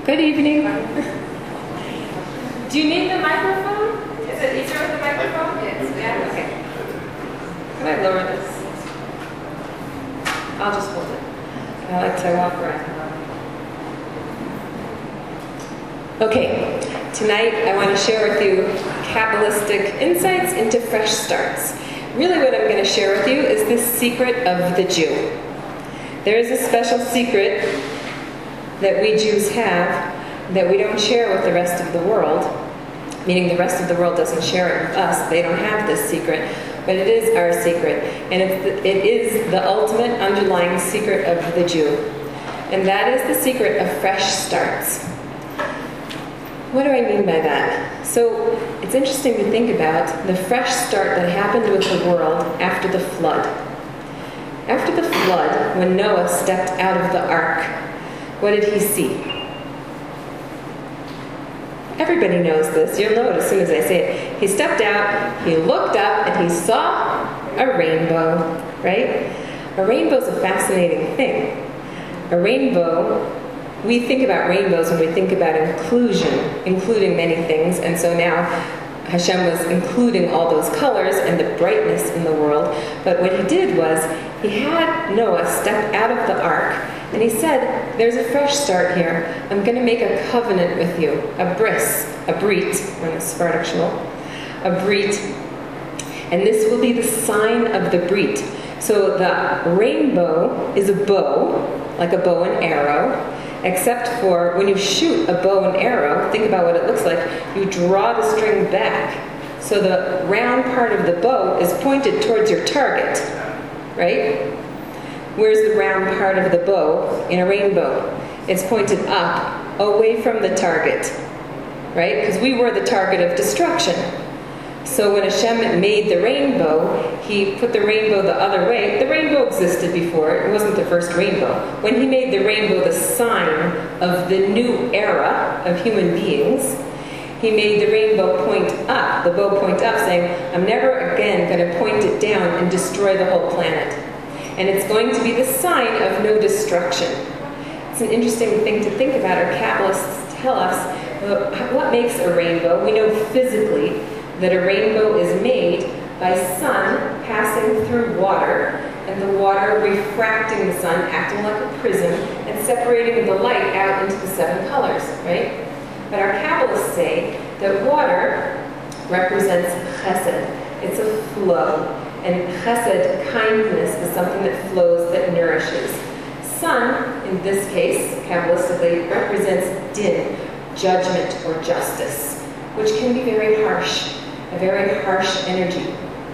Good evening. Do you need the microphone? Is it easier with the microphone? Yes. Yeah. Okay. Can I lower this? I'll just hold it. I like to walk around. Okay. Tonight I want to share with you Kabbalistic insights into fresh starts. Really what I'm going to share with you is the secret of the Jew. There is a special secret that we Jews have that we don't share with the rest of the world, meaning the rest of the world doesn't share it with us. They don't have this secret, but it is our secret, and it is the ultimate underlying secret of the Jew, and that is the secret of fresh starts. What do I mean by that? So it's interesting to think about the fresh start that happened with the world after the flood. After the flood, when Noah stepped out of the ark, what did he see? Everybody knows this. You'll know it as soon as I say it. He stepped out, he looked up, and he saw a rainbow, right? A rainbow's a fascinating thing. A rainbow, we think about rainbows when we think about inclusion, including many things, and so now Hashem was including all those colors and the brightness in the world. But what he did was, he had Noah step out of the ark, and he said, there's a fresh start here. I'm going to make a covenant with you, a bris, a brit, on the Sephardic shul, a brit, and this will be the sign of the brit. So the rainbow is a bow, like a bow and arrow, except for when you shoot a bow and arrow, think about what it looks like, you draw the string back. So the round part of the bow is pointed towards your target, right? Where's the round part of the bow in a rainbow? It's pointed up, away from the target, right? Because we were the target of destruction. So when Hashem made the rainbow, he put the rainbow the other way. The rainbow existed before. It wasn't the first rainbow. When he made the rainbow the sign of the new era of human beings, he made the rainbow point up, the bow point up, saying, I'm never again going to point it down and destroy the whole planet. And it's going to be the sign of no destruction. It's an interesting thing to think about. Our Kabbalists tell us what makes a rainbow. We know physically that a rainbow is made by sun passing through water, and the water refracting the sun, acting like a prism, and separating the light out into the 7 colors, right? But our Kabbalists say that water represents chesed. It's a flow. And chesed, kindness, is something that flows, that nourishes. Sun, in this case, Kabbalistically, represents din, judgment or justice, which can be very harsh, a very harsh energy.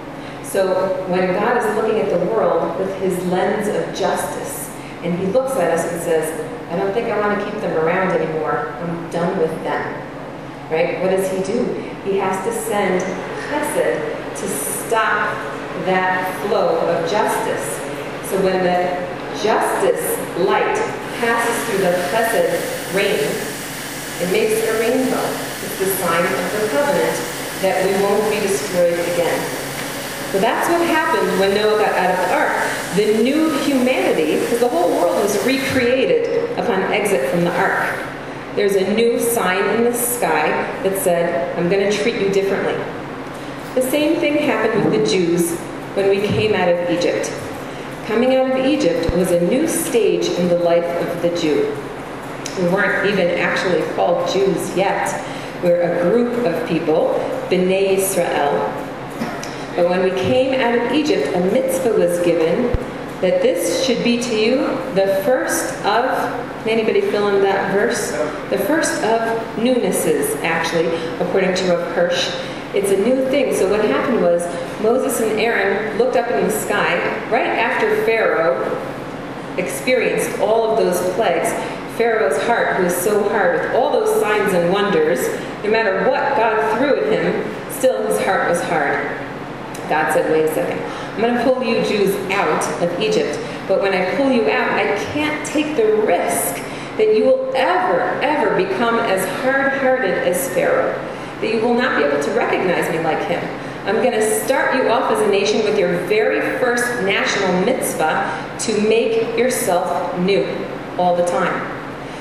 So when God is looking at the world with his lens of justice, and he looks at us and says, I don't think I want to keep them around anymore. I'm done with them. Right? What does he do? He has to send chesed to stop that flow of justice. So when the justice light passes through the chesed rain, it makes a rainbow. It's the sign of the covenant that we won't be destroyed again. So that's what happened when Noah got out of the ark. The new humanity, because the whole world was recreated upon exit from the ark. There's a new sign in the sky that said, I'm going to treat you differently. The same thing happened with the Jews when we came out of Egypt. Coming out of Egypt was a new stage in the life of the Jew. We weren't even actually called Jews yet. We're a group of people, B'nai Israel. But when we came out of Egypt, a mitzvah was given that this should be to you the first of, can anybody fill in that verse? The first of newnesses, actually, according to Rav Hirsch. It's a new thing. So what happened was Moses and Aaron looked up in the sky right after Pharaoh experienced all of those plagues. Pharaoh's heart, who was so hard with all those signs and wonders, no matter what God threw at him, still his heart was hard. God said, wait a second, I'm going to pull you Jews out of Egypt, but when I pull you out, I can't take the risk that you will ever become as hard-hearted as Pharaoh, that you will not be able to recognize me like him. I'm going to start you off as a nation with your very first national mitzvah to make yourself new all the time.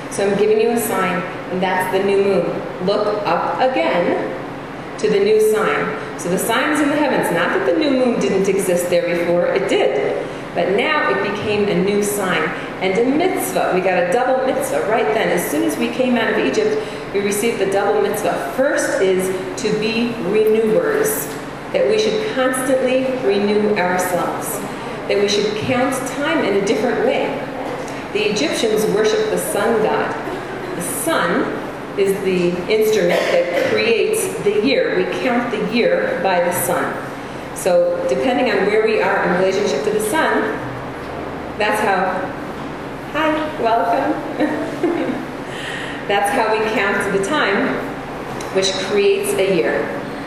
So I'm giving you a sign, and that's the new moon. Look up again to the new sign. So the sign is in the heavens. Not that the new moon didn't exist there before, it did. But now it became a new sign. And a mitzvah, we got a double mitzvah right then. As soon as we came out of Egypt, we received the double mitzvah. First is to be renewers, that we should constantly renew ourselves, that we should count time in a different way. The Egyptians worshiped the sun god. The sun is the instrument that creates the year. We count the year by the sun. So depending on where we are in relationship to the sun, that's how, hi, welcome. That's how we count the time, which creates a year.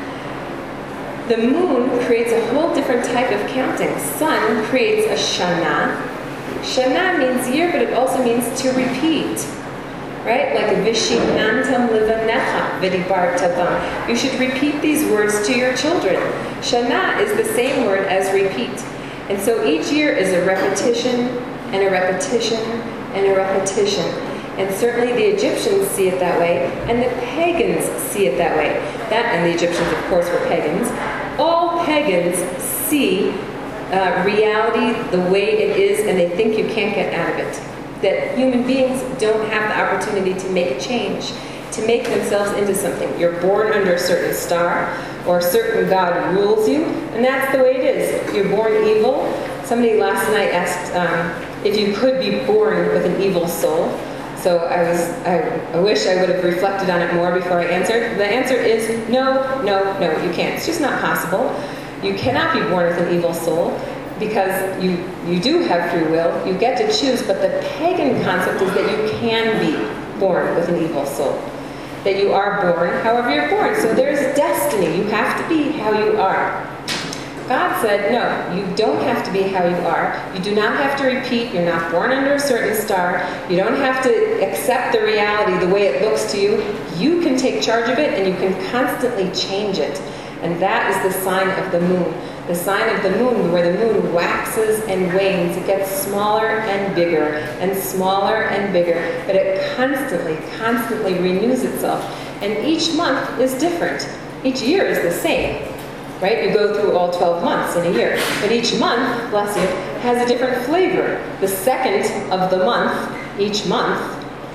The moon creates a whole different type of counting. Sun creates a shana. Shana means year, but it also means to repeat. Right? Like Vishinantam Livanecha Vidibartavam. You should repeat these words to your children. Shana is the same word as repeat. And so each year is a repetition and a repetition and a repetition. And certainly the Egyptians see it that way, and the pagans see it that way. That, and the Egyptians, of course, were pagans. All pagans see reality the way it is, and they think you can't get out of it. That human beings don't have the opportunity to make a change, to make themselves into something. You're born under a certain star, or a certain God rules you, and that's the way it is. You're born evil. Somebody last night asked if you could be born with an evil soul. So I wish I would have reflected on it more before I answered. The answer is no, no, no, you can't. It's just not possible. You cannot be born with an evil soul, because you do have free will, you get to choose, but the pagan concept is that you can be born with an evil soul. That you are born however you're born. So there's destiny. You have to be how you are. God said, no, you don't have to be how you are. You do not have to repeat. You're not born under a certain star. You don't have to accept the reality the way it looks to you. You can take charge of it, and you can constantly change it. And that is the sign of the moon. The sign of the moon, where the moon waxes and wanes. It gets smaller and bigger and smaller and bigger, but it constantly, constantly renews itself. And each month is different. Each year is the same, right? You go through all 12 months in a year, but each month, bless you, has a different flavor. The second of the month, each month,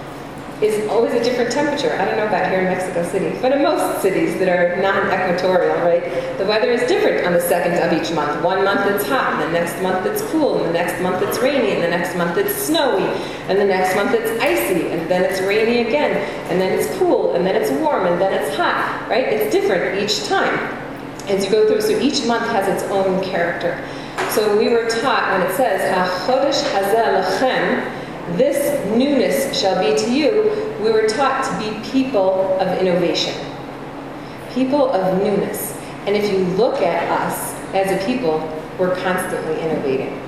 is always a different temperature. I don't know about here in Mexico City, but in most cities that are non-equatorial, right, the weather is different on the second of each month. One month it's hot, and the next month it's cool, and the next month it's rainy, and the next month it's snowy, and the next month it's icy, and then it's rainy again, and then it's cool, and then it's warm, and then it's hot, right? It's different each time as you go through. So each month has its own character. So we were taught when it says, HaChodesh Hazeh Lachem, this newness shall be to you, we were taught to be people of innovation, people of newness. And if you look at us as a people, we're constantly innovating.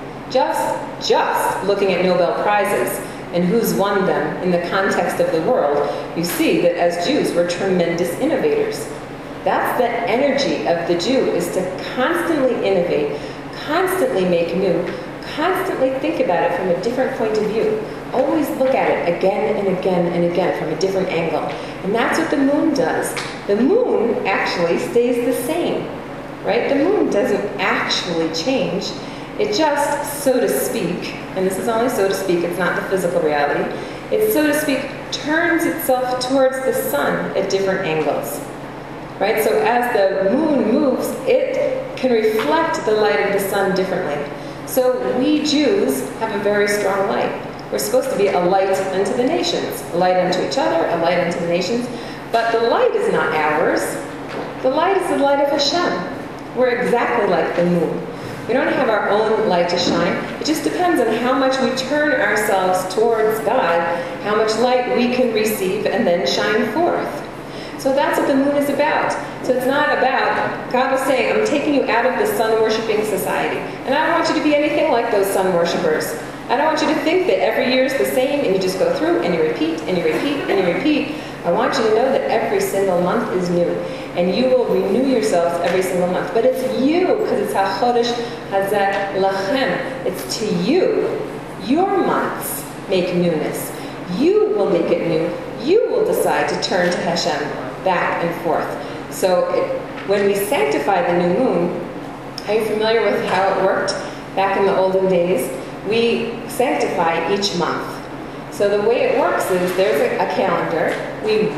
Just looking at Nobel Prizes and who's won them in the context of the world, you see that as Jews, we're tremendous innovators. That's the energy of the Jew, is to constantly innovate, constantly make new, constantly think about it from a different point of view. Always look at it again and again and again from a different angle. And that's what the moon does. The moon actually stays the same, right? The moon doesn't actually change. It just, so to speak, and this is only so to speak, it's not the physical reality, it, so to speak, turns itself towards the sun at different angles. Right? So as the moon moves, it can reflect the light of the sun differently. So we Jews have a very strong light. We're supposed to be a light unto the nations, a light unto each other, a light unto the nations. But the light is not ours. The light is the light of Hashem. We're exactly like the moon. We don't have our own light to shine. It just depends on how much we turn ourselves towards God, how much light we can receive and then shine forth. So that's what the moon is about. So it's not about, God was saying, I'm taking you out of the sun-worshipping society. And I don't want you to be anything like those sun worshippers. I don't want you to think that every year is the same and you just go through and you repeat and you repeat and you repeat. I want you to know that every single month is new. And you will renew yourselves every single month. But it's you, because it's HaChodesh Hazeh Lachem. It's to you. Your months make newness. You will make it new. You will decide to turn to Hashem back and forth. So when we sanctify the new moon, are you familiar with how it worked back in the olden days? We sanctify each month. So the way it works is there's a calendar. We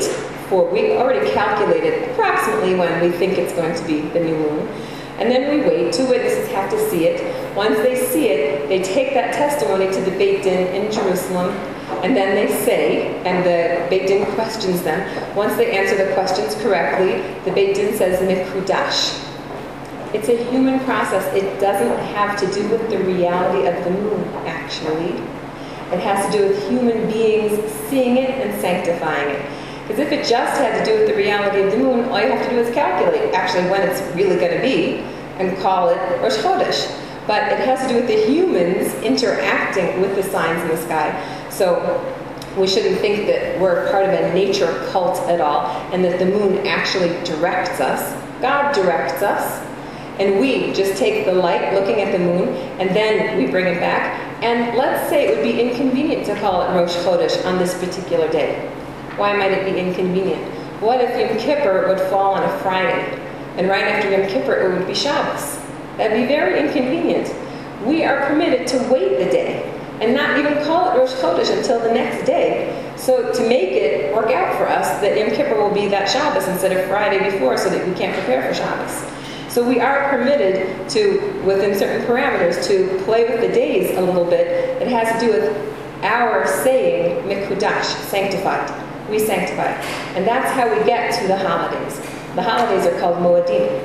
already calculated approximately when we think it's going to be the new moon. And then we wait. 2 witnesses have to see it. Once they see it, they take that testimony to the Beit Din in Jerusalem, and then they say, and the Beit Din questions them. Once they answer the questions correctly, the Beit Din says Mekudash. It's a human process. It doesn't have to do with the reality of the moon, actually. It has to do with human beings seeing it and sanctifying it. Because if it just had to do with the reality of the moon, all you have to do is calculate actually when it's really going to be and call it Rosh Chodesh. But it has to do with the humans interacting with the signs in the sky. So we shouldn't think that we're part of a nature cult at all and that the moon actually directs us. God directs us. And we just take the light looking at the moon and then we bring it back. And let's say it would be inconvenient to call it Rosh Chodesh on this particular day. Why might it be inconvenient? What if Yom Kippur would fall on a Friday? And right after Yom Kippur, it would be Shabbos. That'd be very inconvenient. We are permitted to wait the day and not even call it Rosh Chodesh until the next day. So to make it work out for us, that Yom Kippur will be that Shabbos instead of Friday before so that we can't prepare for Shabbos. So we are permitted to, within certain parameters, to play with the days a little bit. It has to do with our saying, Mekudash, sanctified. We sanctify. And that's how we get to the holidays. The holidays are called Moedim.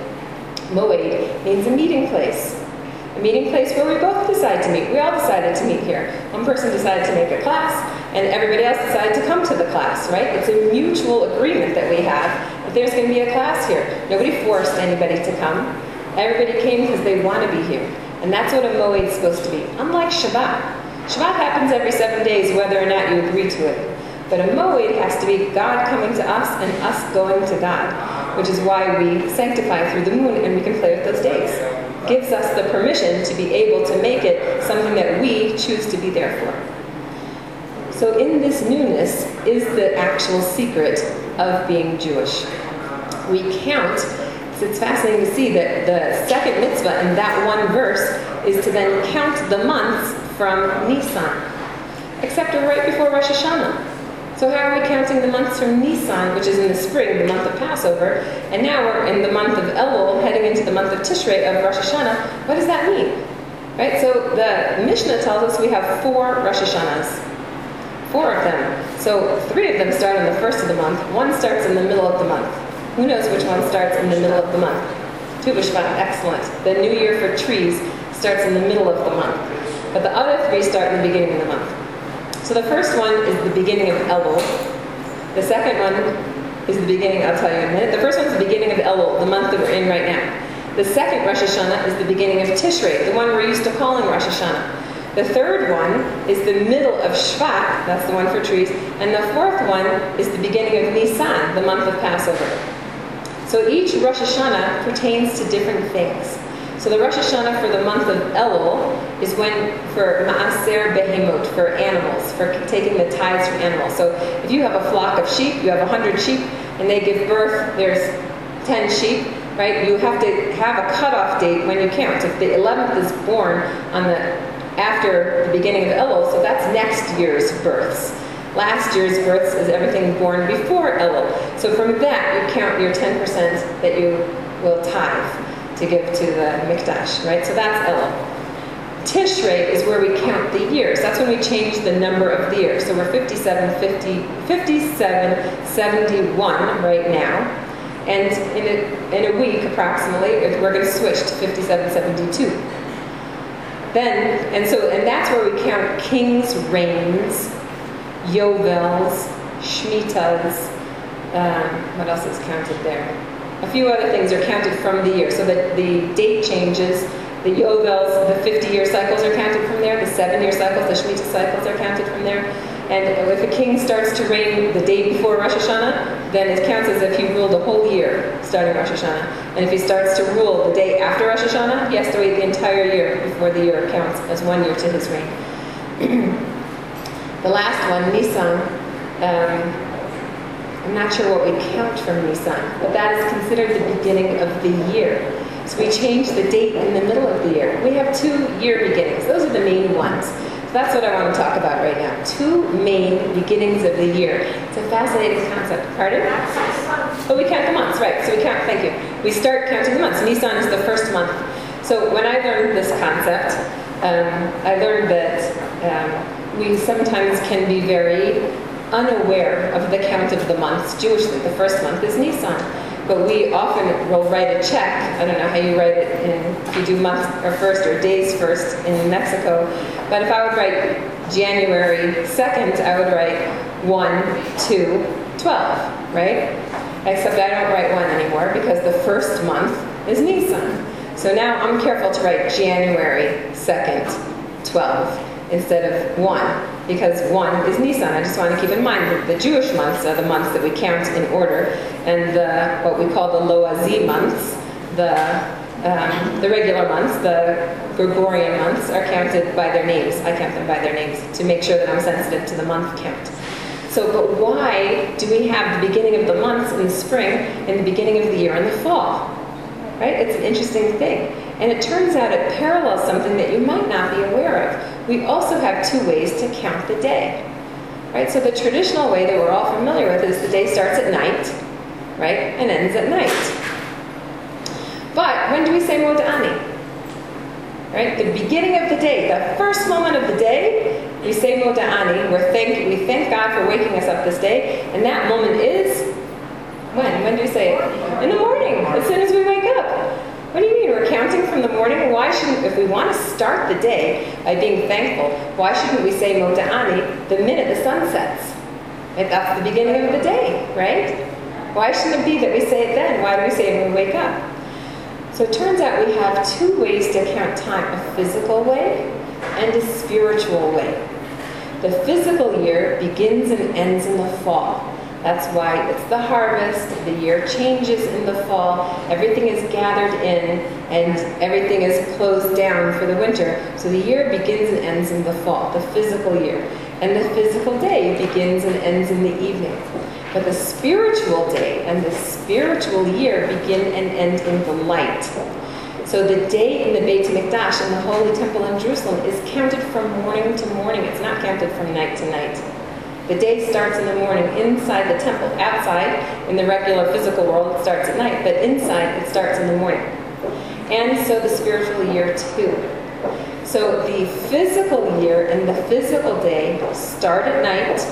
Moed means a meeting place. A meeting place where we both decide to meet. We all decided to meet here. One person decided to make a class, and everybody else decided to come to the class, right? It's a mutual agreement that we have that there's going to be a class here. Nobody forced anybody to come. Everybody came because they want to be here. And that's what a Moed is supposed to be. Unlike Shabbat. Shabbat happens every 7 days, whether or not you agree to it. But a Moed has to be God coming to us and us going to God, which is why we sanctify through the moon and we can play with those days. Gives us the permission to be able to make it something that we choose to be there for. So in this newness is the actual secret of being Jewish. We count, so it's fascinating to see that the second mitzvah in that one verse is to then count the months from Nisan, except right before Rosh Hashanah. So how are we counting the months from Nisan, which is in the spring, the month of Passover, and now we're in the month of Elul, heading into the month of Tishrei of Rosh Hashanah? What does that mean? Right? So the Mishnah tells us we have 4 Rosh Hashanahs. 4 of them. So 3 of them start on the first of the month. 1 starts in the middle of the month. Who knows which one starts in the middle of the month? Tu B'Shvat, excellent. The New Year for trees starts in the middle of the month. But the other 3 start in the beginning of the month. So the first one is the beginning of Elul. The second one is the beginning, I'll tell you in a minute. The first one is the beginning of Elul, the month that we're in right now. The second Rosh Hashanah is the beginning of Tishrei, the one we're used to calling Rosh Hashanah. The third one is the middle of Shvat, that's the one for trees. And the fourth one is the beginning of Nisan, the month of Passover. So each Rosh Hashanah pertains to different things. So the Rosh Hashanah for the month of Elul is when, for Ma'aser Behemot, for animals, for taking the tithes from animals. So if you have a flock of sheep, you have 100 sheep, and they give birth, there's 10 sheep, right? You have to have a cutoff date when you count. If the 11th is born on after the beginning of Elul, so that's next year's births. Last year's births is everything born before Elul. So from that, you count your 10% that you will tithe to give to the Mikdash, right? So that's Elul. Tishrei is where we count the years. That's when we change the number of the years. So we're 5771 right now. And in a week, approximately, we're going to switch to 5772. And that's where we count kings' reigns, Yovels, Shemitas, what else is counted there? A few other things are counted from the year, so that the date changes. The Yovels, the 50-year cycles are counted from there. The 7-year cycles, the Shemitah cycles are counted from there. And if a king starts to reign the day before Rosh Hashanah, then it counts as if he ruled a whole year starting Rosh Hashanah. And if he starts to rule the day after Rosh Hashanah, he has to wait the entire year before the year counts as 1 year to his reign. The last one, Nisan, I'm not sure what we count from Nisan, but that is considered the beginning of the year. So we change the date in the middle of the year. We have 2 year beginnings. Those are the main ones. So that's what I want to talk about right now. 2 main beginnings of the year. It's a fascinating concept. Pardon? But we count the months, right. So we count, thank you. We start counting the months. Nisan is the first month. So when I learned this concept, I learned that we sometimes can be very unaware of the count of the months. Jewishly, the first month is Nisan. But we often will write a check. I don't know how you write it if you do months or first or days first in Mexico. But if I would write January 2nd, I would write 1, 2, 12, right? Except I don't write 1 anymore because the first month is Nisan. So now I'm careful to write January 2nd, 12 instead of 1, because 1 is Nisan. I just want to keep in mind that the Jewish months are the months that we count in order, and what we call the Loazi months, the regular months, the Gregorian months, are counted by their names. I count them by their names to make sure that I'm sensitive to the month count. So, but why do we have the beginning of the months in the spring and the beginning of the year in the fall? Right? It's an interesting thing. And it turns out it parallels something that you might not be aware of. We also have 2 ways to count the day. Right? So the traditional way that we're all familiar with is the day starts at night, right, and ends at night. But when do we say Moda'ani? Right? The beginning of the day, the first moment of the day, we say Moda'ani. We thank God for waking us up this day, and that moment is when? When do we say it? In the morning, as soon as we wake up. What do you mean? We're counting from the morning? Why shouldn't, if we want to start the day by being thankful, why shouldn't we say Moda'ani the minute the sun sets? If that's the beginning of the day, right? Why shouldn't it be that we say it then? Why do we say it when we wake up? So it turns out we have 2 ways to count time, a physical way and a spiritual way. The physical year begins and ends in the fall. That's why it's the harvest, the year changes in the fall, everything is gathered in, and everything is closed down for the winter. So the year begins and ends in the fall, the physical year. And the physical day begins and ends in the evening. But the spiritual day and the spiritual year begin and end in the light. So the day in the Beit HaMikdash, in the Holy Temple in Jerusalem, is counted from morning to morning. It's not counted from night to night. The day starts in the morning inside the temple. Outside, in the regular physical world, it starts at night, but inside, it starts in the morning. And so the spiritual year too. So the physical year and the physical day start at night,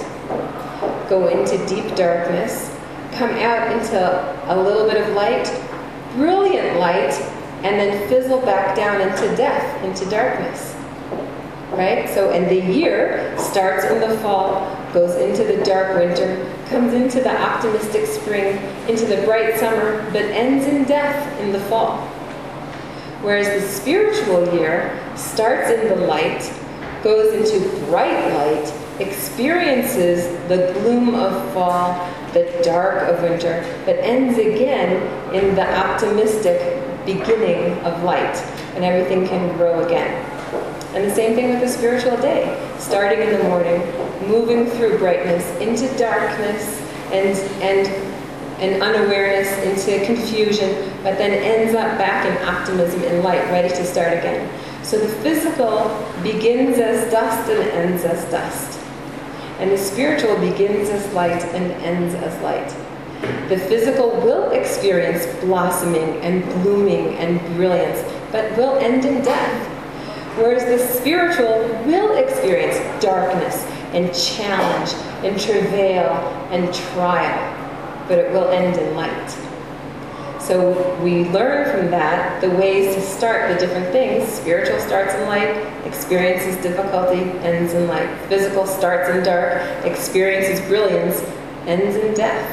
go into deep darkness, come out into a little bit of light, brilliant light, and then fizzle back down into death, into darkness. Right? So, and the year starts in the fall, goes into the dark winter, comes into the optimistic spring, into the bright summer, but ends in death in the fall. Whereas the spiritual year starts in the light, goes into bright light, experiences the gloom of fall, the dark of winter, but ends again in the optimistic beginning of light, and everything can grow again. And the same thing with the spiritual day, starting in the morning, moving through brightness into darkness and unawareness, into confusion, but then ends up back in optimism and light, ready to start again. So the physical begins as dust and ends as dust. And the spiritual begins as light and ends as light. The physical will experience blossoming and blooming and brilliance, but will end in death. Whereas the spiritual will experience darkness and challenge and travail and trial, but it will end in light. So we learn from that the ways to start the different things. Spiritual starts in light, experiences difficulty, ends in light. Physical starts in dark, experiences brilliance, ends in death.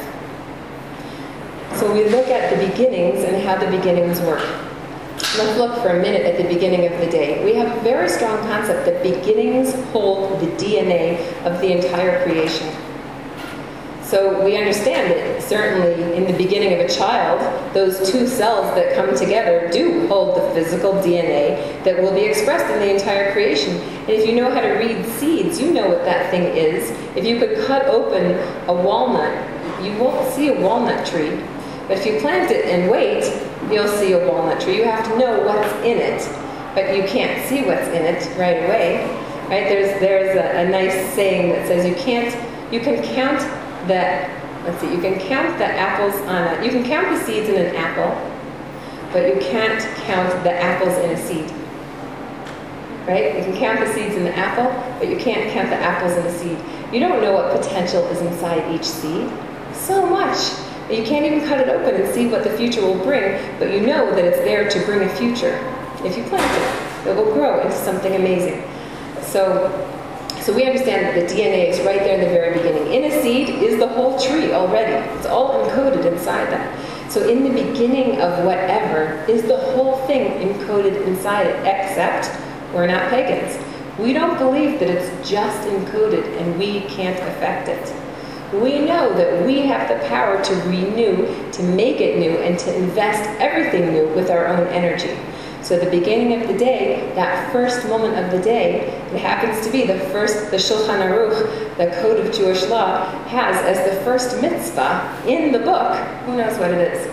So we look at the beginnings and how the beginnings work. Let's look for a minute at the beginning of the day. We have a very strong concept that beginnings hold the DNA of the entire creation. So we understand that certainly in the beginning of a child, those two cells that come together do hold the physical DNA that will be expressed in the entire creation. And if you know how to read seeds, you know what that thing is. If you could cut open a walnut, you won't see a walnut tree. But if you plant it and wait, you'll see a walnut tree. You have to know what's in it, but you can't see what's in it right away. Right? There's a nice saying that says you can count you can count the apples you can count the seeds in an apple, but you can't count the apples in a seed. Right? You can count the seeds in the apple, but you can't count the apples in a seed. You don't know what potential is inside each seed. So much. You can't even cut it open and see what the future will bring, but you know that it's there to bring a future. If you plant it, it will grow into something amazing. So we understand that the DNA is right there in the very beginning. In a seed is the whole tree already. It's all encoded inside that. So in the beginning of whatever is the whole thing encoded inside it, except we're not pagans. We don't believe that it's just encoded and we can't affect it. We know that we have the power to renew, to make it new, and to invest everything new with our own energy. So the beginning of the day, that first moment of the day, it happens to be the Shulchan Aruch, the code of Jewish law, has as the first mitzvah in the book, who knows what it is?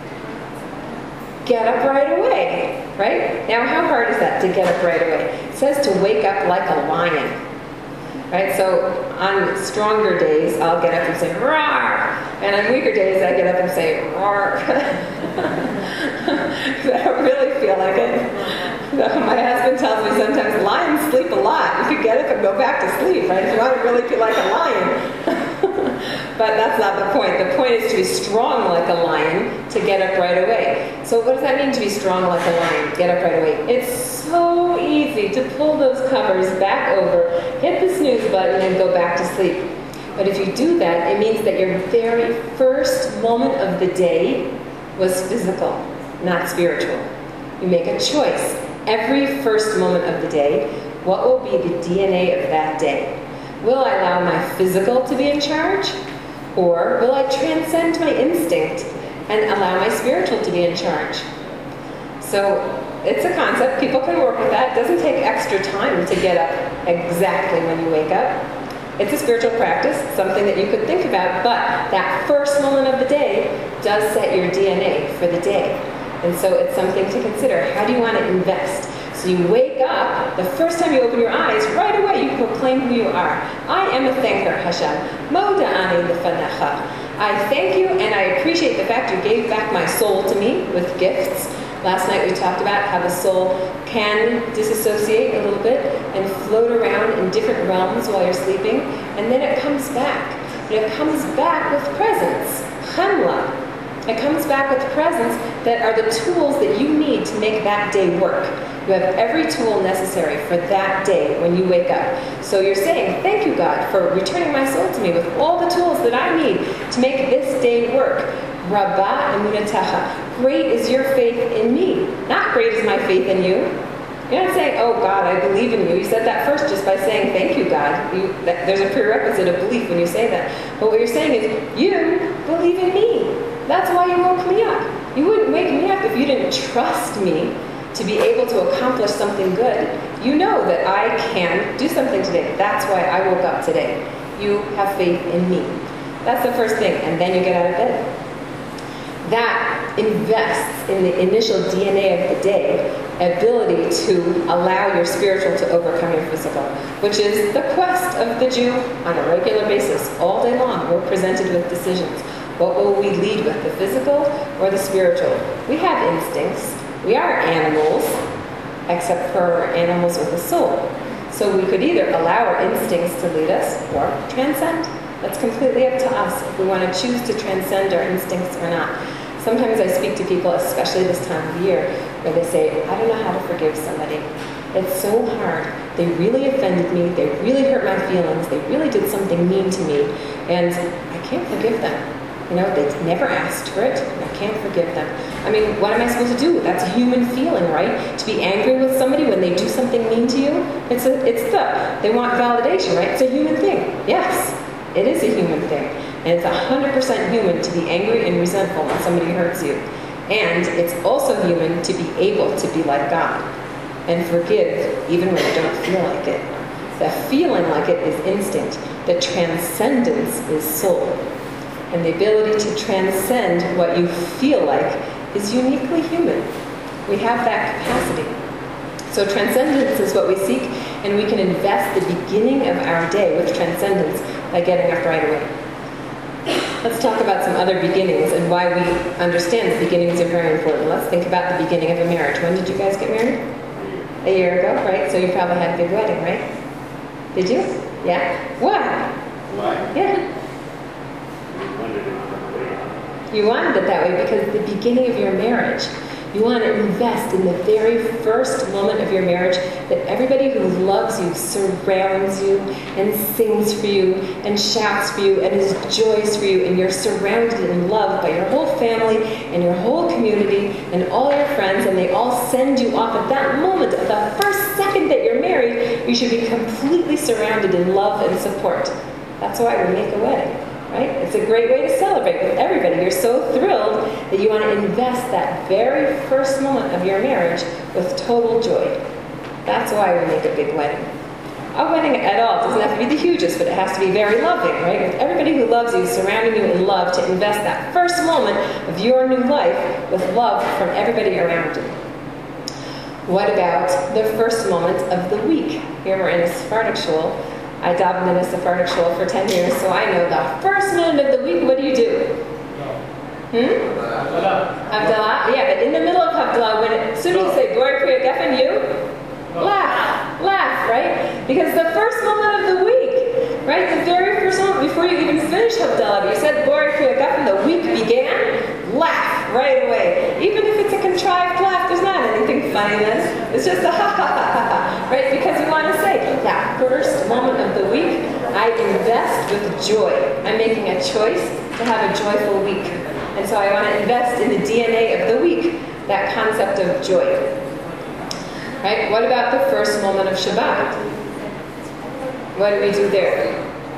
Get up right away, right? Now, how hard is that to get up right away? It says to wake up like a lion. Right, so on stronger days, I'll get up and say, roar! And on weaker days, I get up and say, roar. I don't really feel like it. My husband tells me sometimes lions sleep a lot. You could get up and go back to sleep, right? If you want to really feel like a lion. But that's not the point. The point is to be strong like a lion, to get up right away. So what does that mean to be strong like a lion, get up right away? It's so easy to pull those covers back over, hit the snooze button, and go back to sleep. But if you do that, it means that your very first moment of the day was physical, not spiritual. You make a choice. Every first moment of the day, what will be the DNA of that day? Will I allow my physical to be in charge? Or will I transcend my instinct and allow my spiritual to be in charge? So it's a concept. People can work with that. It doesn't take extra time to get up exactly when you wake up. It's a spiritual practice, something that you could think about, but that first moment of the day does set your DNA for the day. And so it's something to consider. How do you want to invest? So you wake up, the first time you open your eyes, right away you proclaim who you are. I am a thanker, Hashem. Moda ani lefanecha. I thank you and I appreciate the fact you gave back my soul to me with gifts. Last night we talked about how the soul can disassociate a little bit and float around in different realms while you're sleeping, and then it comes back. And it comes back with presence, chemla. It comes back with presents that are the tools that you need to make that day work. You have every tool necessary for that day when you wake up. So you're saying, thank you, God, for returning my soul to me with all the tools that I need to make this day work. Rabbah emunatecha. Great is your faith in me. Not great is my faith in you. You're not saying, oh, God, I believe in you. You said that first just by saying, thank you, God. There's a prerequisite of belief when you say that. But what you're saying is, you believe in me. That's why you woke me up. You wouldn't wake me up if you didn't trust me to be able to accomplish something good. You know that I can do something today. That's why I woke up today. You have faith in me. That's the first thing. And then you get out of bed. That invests in the initial DNA of the day, ability to allow your spiritual to overcome your physical, which is the quest of the Jew on a regular basis. All day long, we're presented with decisions. What will we lead with, the physical or the spiritual? We have instincts. We are animals, except for animals with a soul. So we could either allow our instincts to lead us or transcend. That's completely up to us if we want to choose to transcend our instincts or not. Sometimes I speak to people, especially this time of year, where they say, I don't know how to forgive somebody. It's so hard. They really offended me. They really hurt my feelings. They really did something mean to me. And I can't forgive them. You know, they never asked for it, and I can't forgive them. I mean, what am I supposed to do? That's a human feeling, right? To be angry with somebody when they do something mean to you, they want validation, right? It's a human thing. Yes, it is a human thing. And it's 100% human to be angry and resentful when somebody hurts you. And it's also human to be able to be like God and forgive even when you don't feel like it. The feeling like it is instinct. The transcendence is soul. And the ability to transcend what you feel like is uniquely human. We have that capacity. So transcendence is what we seek, and we can invest the beginning of our day with transcendence by getting up right away. Let's talk about some other beginnings and why we understand that beginnings are very important. Let's think about the beginning of a marriage. When did you guys get married? A year ago, right? So you probably had a big wedding, right? Did you? Yeah? Why? Why? Yeah. We wanted it that way. You wanted it that way because the beginning of your marriage, you want to invest in the very first moment of your marriage that everybody who loves you surrounds you and sings for you and shouts for you and is joyous for you, and you're surrounded and loved by your whole family and your whole community and all your friends, and they all send you off at that moment. At the first second that you're married, you should be completely surrounded in love and support. That's why we make a wedding. Right? It's a great way to celebrate with everybody. You're so thrilled that you want to invest that very first moment of your marriage with total joy. That's why we make a big wedding. A wedding at all doesn't have to be the hugest, but it has to be very loving, right? With everybody who loves you surrounding you in love, to invest that first moment of your new life with love from everybody around you. What about the first moment of the week? Here we're in a Sephardic shul. I davened in a Sephardic shul for 10 years, so I know the first minute of the week, what do you do? Havdalah? Yeah, but in the middle of Havdalah, as soon as you say, Borei Pri Hagafen, you laugh, right? Because the first moment of the week, right? The very first moment before you even finish Havdalah, you said Borei Pri Hagafen, the week began, laugh right away. Even if it's a contrived laugh, there's not anything funny then. It's just a ha ha ha ha ha, right? Because we want to say, that first moment of the week, I invest with joy. I'm making a choice to have a joyful week. And so I want to invest in the DNA of the week, that concept of joy. Right? What about the first moment of Shabbat? What do we do there?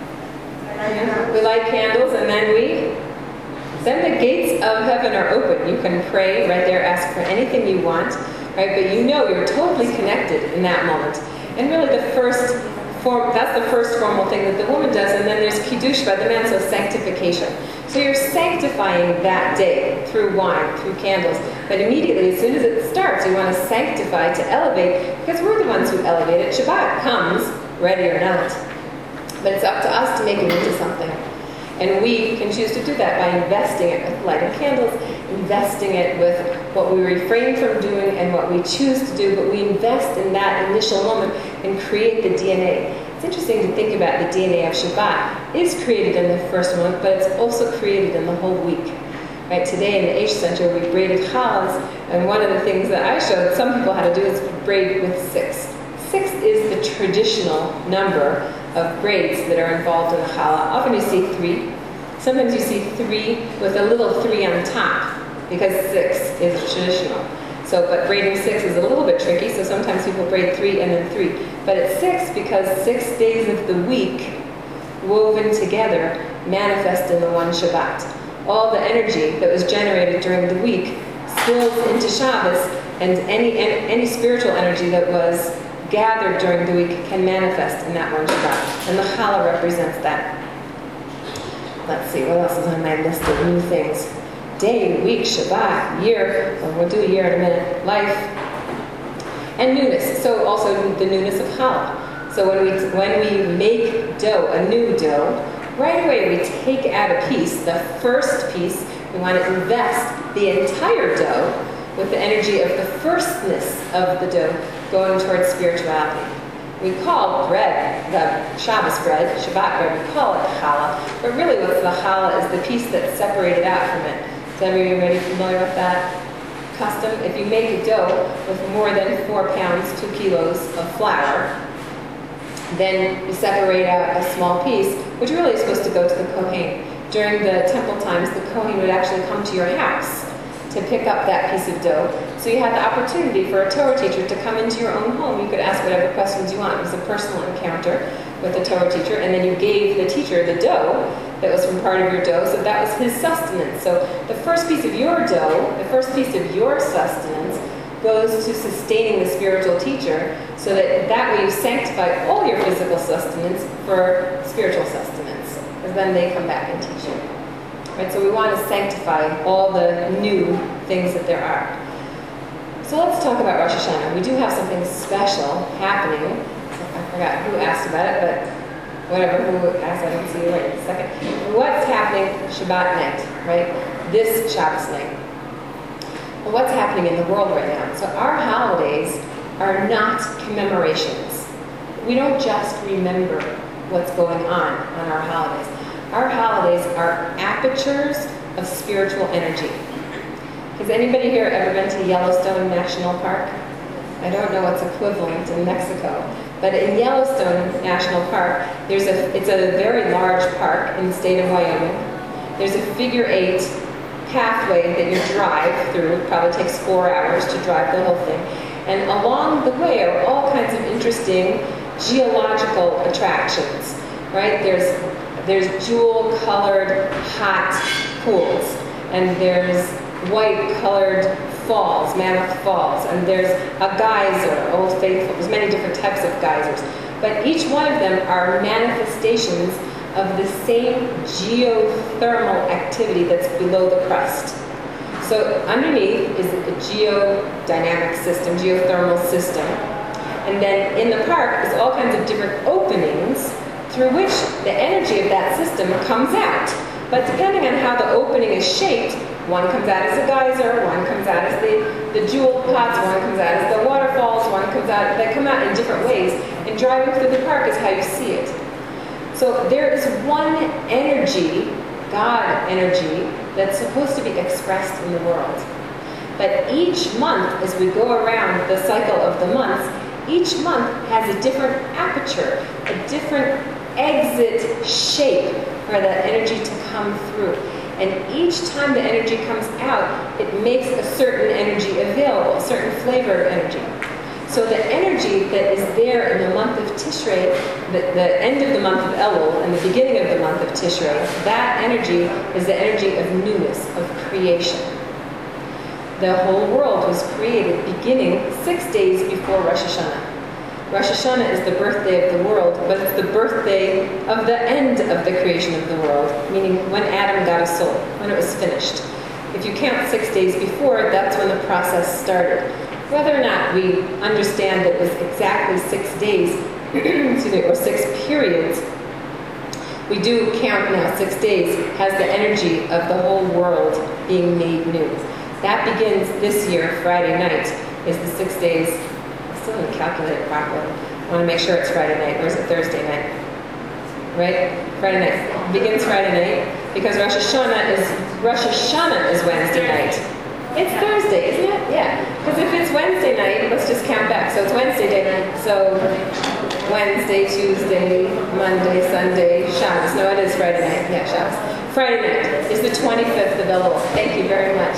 We light candles, and then the gates of heaven are open. You can pray right there, ask for anything you want, right? But you know you're totally connected in that moment. And really that's the first formal thing that the woman does, and then there's Kiddush by the man, so sanctification. So you're sanctifying that day through wine, through candles. But immediately, as soon as it starts, you want to sanctify, to elevate, because we're the ones who elevate it. Shabbat comes, ready or not. But it's up to us to make it into something. And we can choose to do that by investing it with lighting candles, investing it with what we refrain from doing and what we choose to do, but we invest in that initial moment and create the DNA. It's interesting to think about the DNA of Shabbat. It is created in the first moment, but it's also created in the whole week. Right? Today in the Aish Center, we braided challahs, and one of the things that I showed some people how to do is braid with 6. 6 is the traditional number of braids that are involved in the challah. Often you see 3. Sometimes you see 3 with a little 3 on top, because 6 is traditional. So, but braiding 6 is a little bit tricky, so sometimes people braid 3 and then 3. But it's 6 because 6 days of the week woven together manifest in the one Shabbat. All the energy that was generated during the week spills into Shabbos, and any spiritual energy that was gathered during the week can manifest in that one Shabbat. And the challah represents that. Let's see, what else is on my list of new things? Day, week, Shabbat, year, well, we'll do a year in a minute, life, and newness. So also the newness of challah. So when we make dough, a new dough, right away we take out a piece, the first piece. We want to invest the entire dough with the energy of the firstness of the dough going towards spirituality. We call bread, the Shabbos bread, Shabbat bread, we call it challah, but really what's the challah is the piece that's separated out from it. Is everybody familiar with that custom? If you make a dough with more than 4 pounds, 2 kilos of flour, then you separate out a small piece, which really is supposed to go to the Kohen. During the temple times, the Kohen would actually come to your house to pick up that piece of dough, So you had the opportunity for a Torah teacher to come into your own home. You could ask whatever questions you want. It was a personal encounter with the Torah teacher, and then you gave the teacher the dough that was from part of your dough, so that was his sustenance. So the first piece of your dough, the first piece of your sustenance, goes to sustaining the spiritual teacher, so that way you sanctify all your physical sustenance for spiritual sustenance, because then they come back and teach you. Right? So we want to sanctify all the new things that there are. So let's talk about Rosh Hashanah. We do have something special happening. I forgot who asked about it, but whatever, who asked, I didn't see you right in a second. What's happening Shabbat night, right? This Shabbos night. Well, what's happening in the world right now? So our holidays are not commemorations. We don't just remember what's going on our holidays. Our holidays are apertures of spiritual energy. Has anybody here ever been to Yellowstone National Park? I don't know what's equivalent in Mexico, but in Yellowstone National Park, it's a very large park in the state of Wyoming. There's a figure-8 pathway that you drive through. It probably takes 4 hours to drive the whole thing. And along the way are all kinds of interesting geological attractions, right? There's jewel-colored hot pools, and there's white-colored falls, Mammoth Falls, and there's a geyser, Old Faithful. There's many different types of geysers, but each one of them are manifestations of the same geothermal activity that's below the crust. So underneath is a geodynamic system, geothermal system, and then in the park is all kinds of different openings through which the energy of that system comes out. But depending on how the opening is shaped, one comes out as a geyser, one comes out as the jewel pots, one comes out as the waterfalls, one comes out, they come out in different ways. And driving through the park is how you see it. So there is one energy, God energy, that's supposed to be expressed in the world. But each month, as we go around the cycle of the months, each month has a different aperture, a different exit shape for the energy to come through. And each time the energy comes out, it makes a certain energy available, a certain flavor of energy. So the energy that is there in the month of Tishrei, the end of the month of Elul and the beginning of the month of Tishrei, that energy is the energy of newness, of creation. The whole world was created beginning 6 days before Rosh Hashanah. Rosh Hashanah is the birthday of the world, but it's the birthday of the end of the creation of the world, meaning when Adam got a soul, when it was finished. If you count 6 days before, that's when the process started. Whether or not we understand that it was exactly 6 days, excuse me, or 6 periods, we do count now 6 days has the energy of the whole world being made new. That begins this year, Friday night, is the 6 days. I still didn't calculate it properly. I want to make sure it's Friday night, or is it Thursday night? Right? Friday night. It begins Friday night, because Rosh Hashanah is Wednesday night. It's Thursday, isn't it? Yeah. Because if it's Wednesday night, let's just count back. So it's Wednesday day. So Wednesday, Tuesday, Monday, Sunday, Shabbos. No, it is Friday night. Yeah, Shabbos. Friday night is the 25th of Elul. Thank you very much.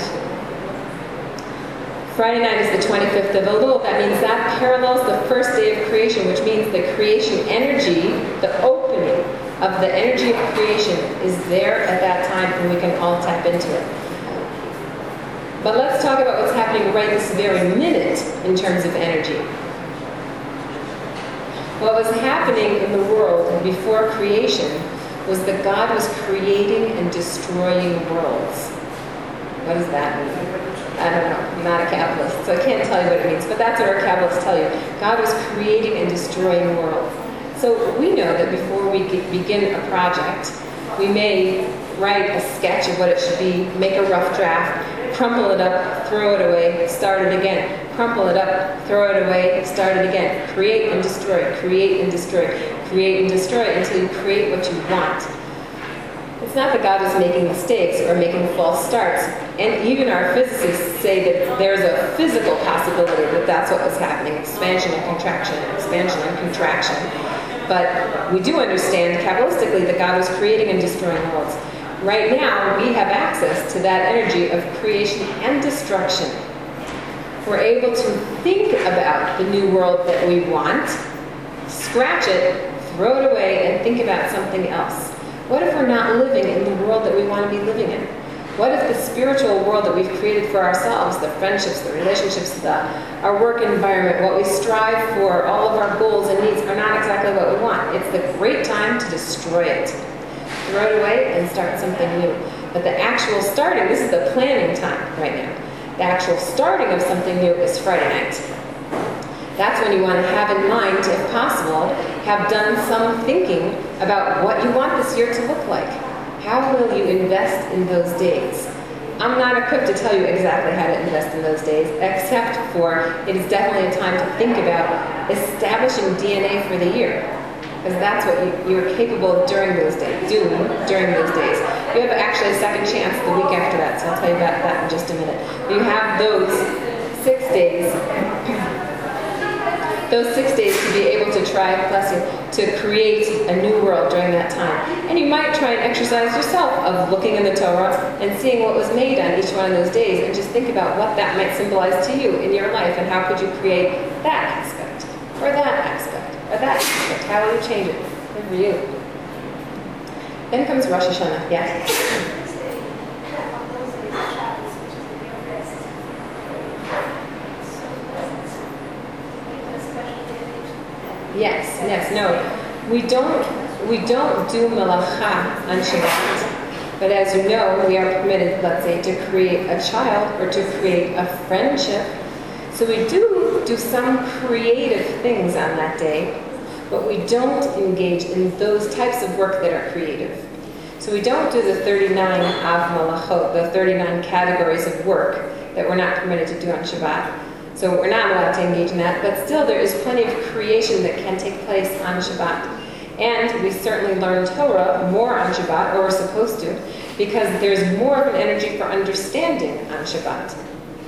Friday night is the 25th of Elul. That means that parallels the first day of creation, which means the creation energy, the opening of the energy of creation is there at that time, and we can all tap into it. But let's talk about what's happening right this very minute in terms of energy. What was happening in the world before creation was that God was creating and destroying worlds. What does that mean? I don't know. I'm not a Kabbalist, so I can't tell you what it means, but that's what our Kabbalists tell you. God was creating and destroying worlds. So we know that before we begin a project, we may write a sketch of what it should be, make a rough draft, crumple it up, throw it away, start it again. Crumple it up, throw it away, start it again. Create and destroy, create and destroy, create and destroy until you create what you want. It's not that God is making mistakes or making false starts. And even our physicists say that there's a physical possibility that that's what was happening, expansion and contraction, expansion and contraction. But we do understand Kabbalistically that God was creating and destroying worlds. Right now, we have access to that energy of creation and destruction. we're able to think about the new world that we want, scratch it, throw it away, and think about something else. What if we're not living in the world that we want to be living in? What if the spiritual world that we've created for ourselves, the friendships, the relationships, our work environment, what we strive for, all of our goals and needs are not exactly what we want? It's the great time to destroy it. Throw it away and start something new. But the actual starting, this is the planning time right now. The actual starting of something new is Friday night. That's when you want to have in mind, if possible, have done some thinking about what you want this year to look like. How will you invest in those days? I'm not equipped to tell you exactly how to invest in those days, except for it is definitely a time to think about establishing DNA for the year. Because that's what you're capable of doing those days. You have actually a second chance the week after that, so I'll tell you about that in just a minute. You have those 6 days. Those 6 days to be able to try, bless you, to create a new world during that time. And you might try and exercise yourself of looking in the Torah and seeing what was made on each one of those days and just think about what that might symbolize to you in your life and how could you create that aspect, or that aspect, or that aspect. How will you change it for you? Then comes Rosh Hashanah. Yes? Yes, no. We don't do melacha on Shabbat. But as you know, we are permitted, let's say, to create a child or to create a friendship. So we do some creative things on that day, but we don't engage in those types of work that are creative. So we don't do the 39 av malachot, the 39 categories of work that we're not permitted to do on Shabbat. So we're not allowed to engage in that, but still there is plenty of creation that can take place on Shabbat. And we certainly learn Torah more on Shabbat, or we're supposed to, because there's more of an energy for understanding on Shabbat.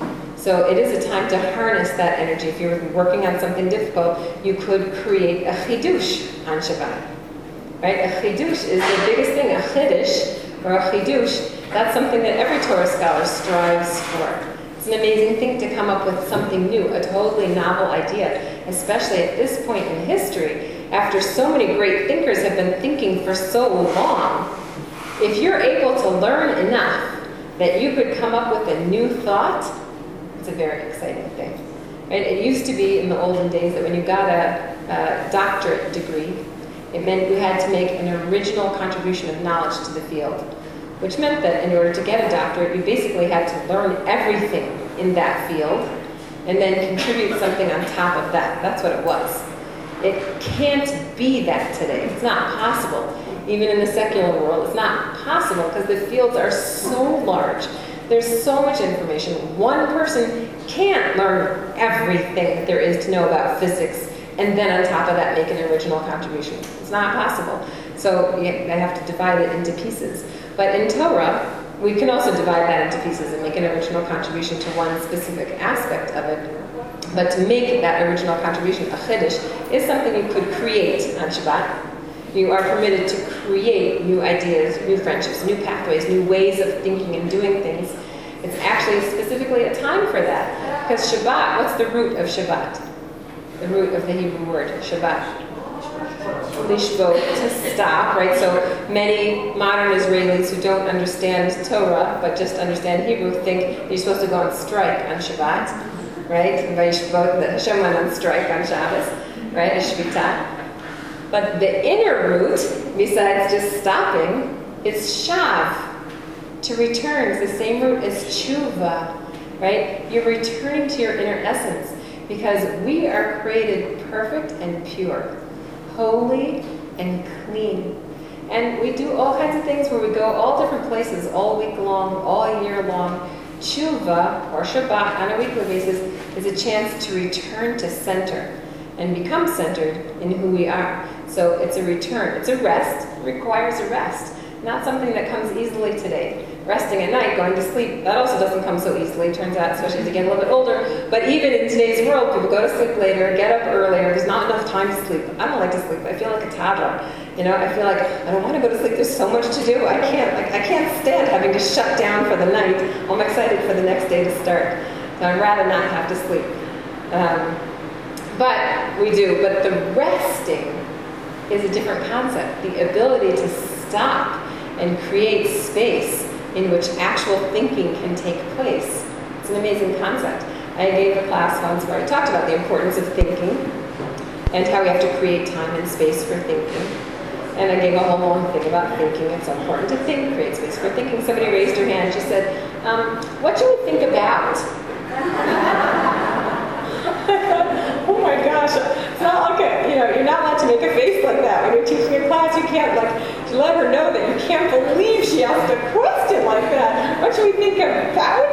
So it is a time to harness that energy. If you're working on something difficult, you could create a chidush on Shabbat. Right? A chidush is the biggest thing. A chiddush, or a chidush, that's something that every Torah scholar strives for. It's an amazing thing to come up with something new, a totally novel idea, especially at this point in history, after so many great thinkers have been thinking for so long. If you're able to learn enough that you could come up with a new thought, it's a very exciting thing. Right? It used to be in the olden days that when you got a doctorate degree, it meant you had to make an original contribution of knowledge to the field, which meant that in order to get a doctorate, you basically had to learn everything in that field and then contribute something on top of that. That's what it was. It can't be that today. It's not possible. Even in the secular world, it's not possible because the fields are so large. There's so much information. One person can't learn everything that there is to know about physics and then on top of that make an original contribution. It's not possible. So I have to divide it into pieces. But in Torah, we can also divide that into pieces and make an original contribution to one specific aspect of it. But to make that original contribution, a chiddush, is something you could create on Shabbat. You are permitted to create new ideas, new friendships, new pathways, new ways of thinking and doing things. It's actually specifically a time for that. Because Shabbat, what's the root of Shabbat? The root of the Hebrew word, Shabbat. Lishbot, to stop, right? So many modern Israelis who don't understand Torah, but just understand Hebrew, think you're supposed to go on strike on Shabbat, right? Vayishbot, the Hashem went on strike on Shabbos, right? A Shvita. But the inner root, besides just stopping, is shav, to return. It's the same root as tshuva, right? You're returning to your inner essence, because we are created perfect and pure, holy and clean. And we do all kinds of things where we go all different places all week long, all year long. Tshuva, or Shabbat, on a weekly basis, is a chance to return to center and become centered in who we are. So it's a return. It's a rest. It requires a rest. Not something that comes easily today. Resting at night, going to sleep, that also doesn't come so easily, turns out, especially as you get a little bit older. But even in today's world, people go to sleep later, get up earlier. There's not enough time to sleep. I don't like to sleep. I feel like a toddler. You know, I feel like I don't want to go to sleep. There's so much to do. I can't stand having to shut down for the night. I'm excited for the next day to start. So I'd rather not have to sleep. But we do. But the resting is a different concept. The ability to stop and create space in which actual thinking can take place. It's an amazing concept. I gave a class once where I talked about the importance of thinking and how we have to create time and space for thinking. And I gave a whole long thing about thinking. It's so important to think, create space for thinking. Somebody raised her hand. She said, what should we think about? Oh my gosh. It's not like you're not allowed to make a face like that. When you're teaching a class, you can't let her know that you can't believe she asked a question like that. What should we think about?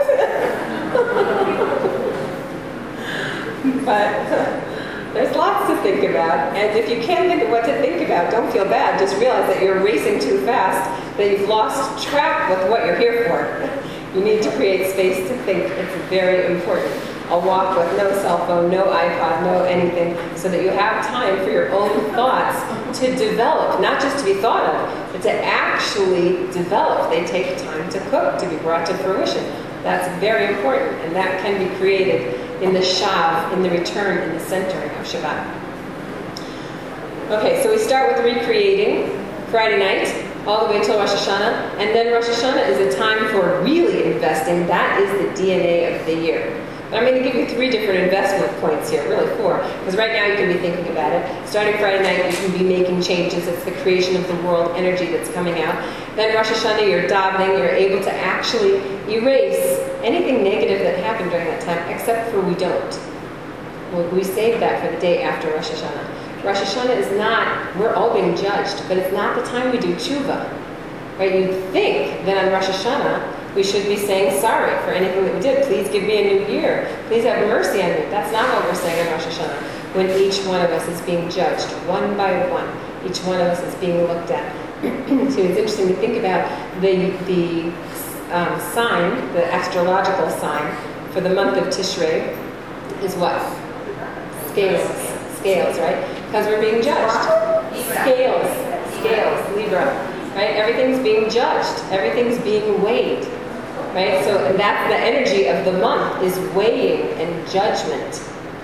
But there's lots to think about, and if you can't think of what to think about, don't feel bad. Just realize that you're racing too fast, that you've lost track with what you're here for. You need to create space to think. It's very important. A walk with no cell phone, no iPod, no anything, so that you have time for your own thoughts to develop, not just to be thought of, but to actually develop. They take time to cook, to be brought to fruition. That's very important, and that can be created in the Shav, in the return, in the centering of Shabbat. Okay, so we start with recreating Friday night, all the way till Rosh Hashanah, and then Rosh Hashanah is a time for really investing. That is the DNA of the year. But I'm going to give you 3 different investment points here, really 4, because right now you can be thinking about it. Starting Friday night, you can be making changes. It's the creation of the world energy that's coming out. Then Rosh Hashanah, you're davening, you're able to actually erase anything negative that happened during that time, except for we don't. We save that for the day after Rosh Hashanah. Rosh Hashanah is not, we're all being judged, but it's not the time we do tshuva. Right? You'd think that on Rosh Hashanah, we should be saying sorry for anything that we did. Please give me a new year. Please have mercy on me. That's not what we're saying on Rosh Hashanah. When each one of us is being judged, one by one, each one of us is being looked at. So it's interesting to think about the sign, the astrological sign for the month of Tishrei is what? Scales. Scales, right? Because we're being judged. Scales, Libra. Right? Everything's being judged. Everything's being weighed. Right? So and that's the energy of the month, is weighing and judgment.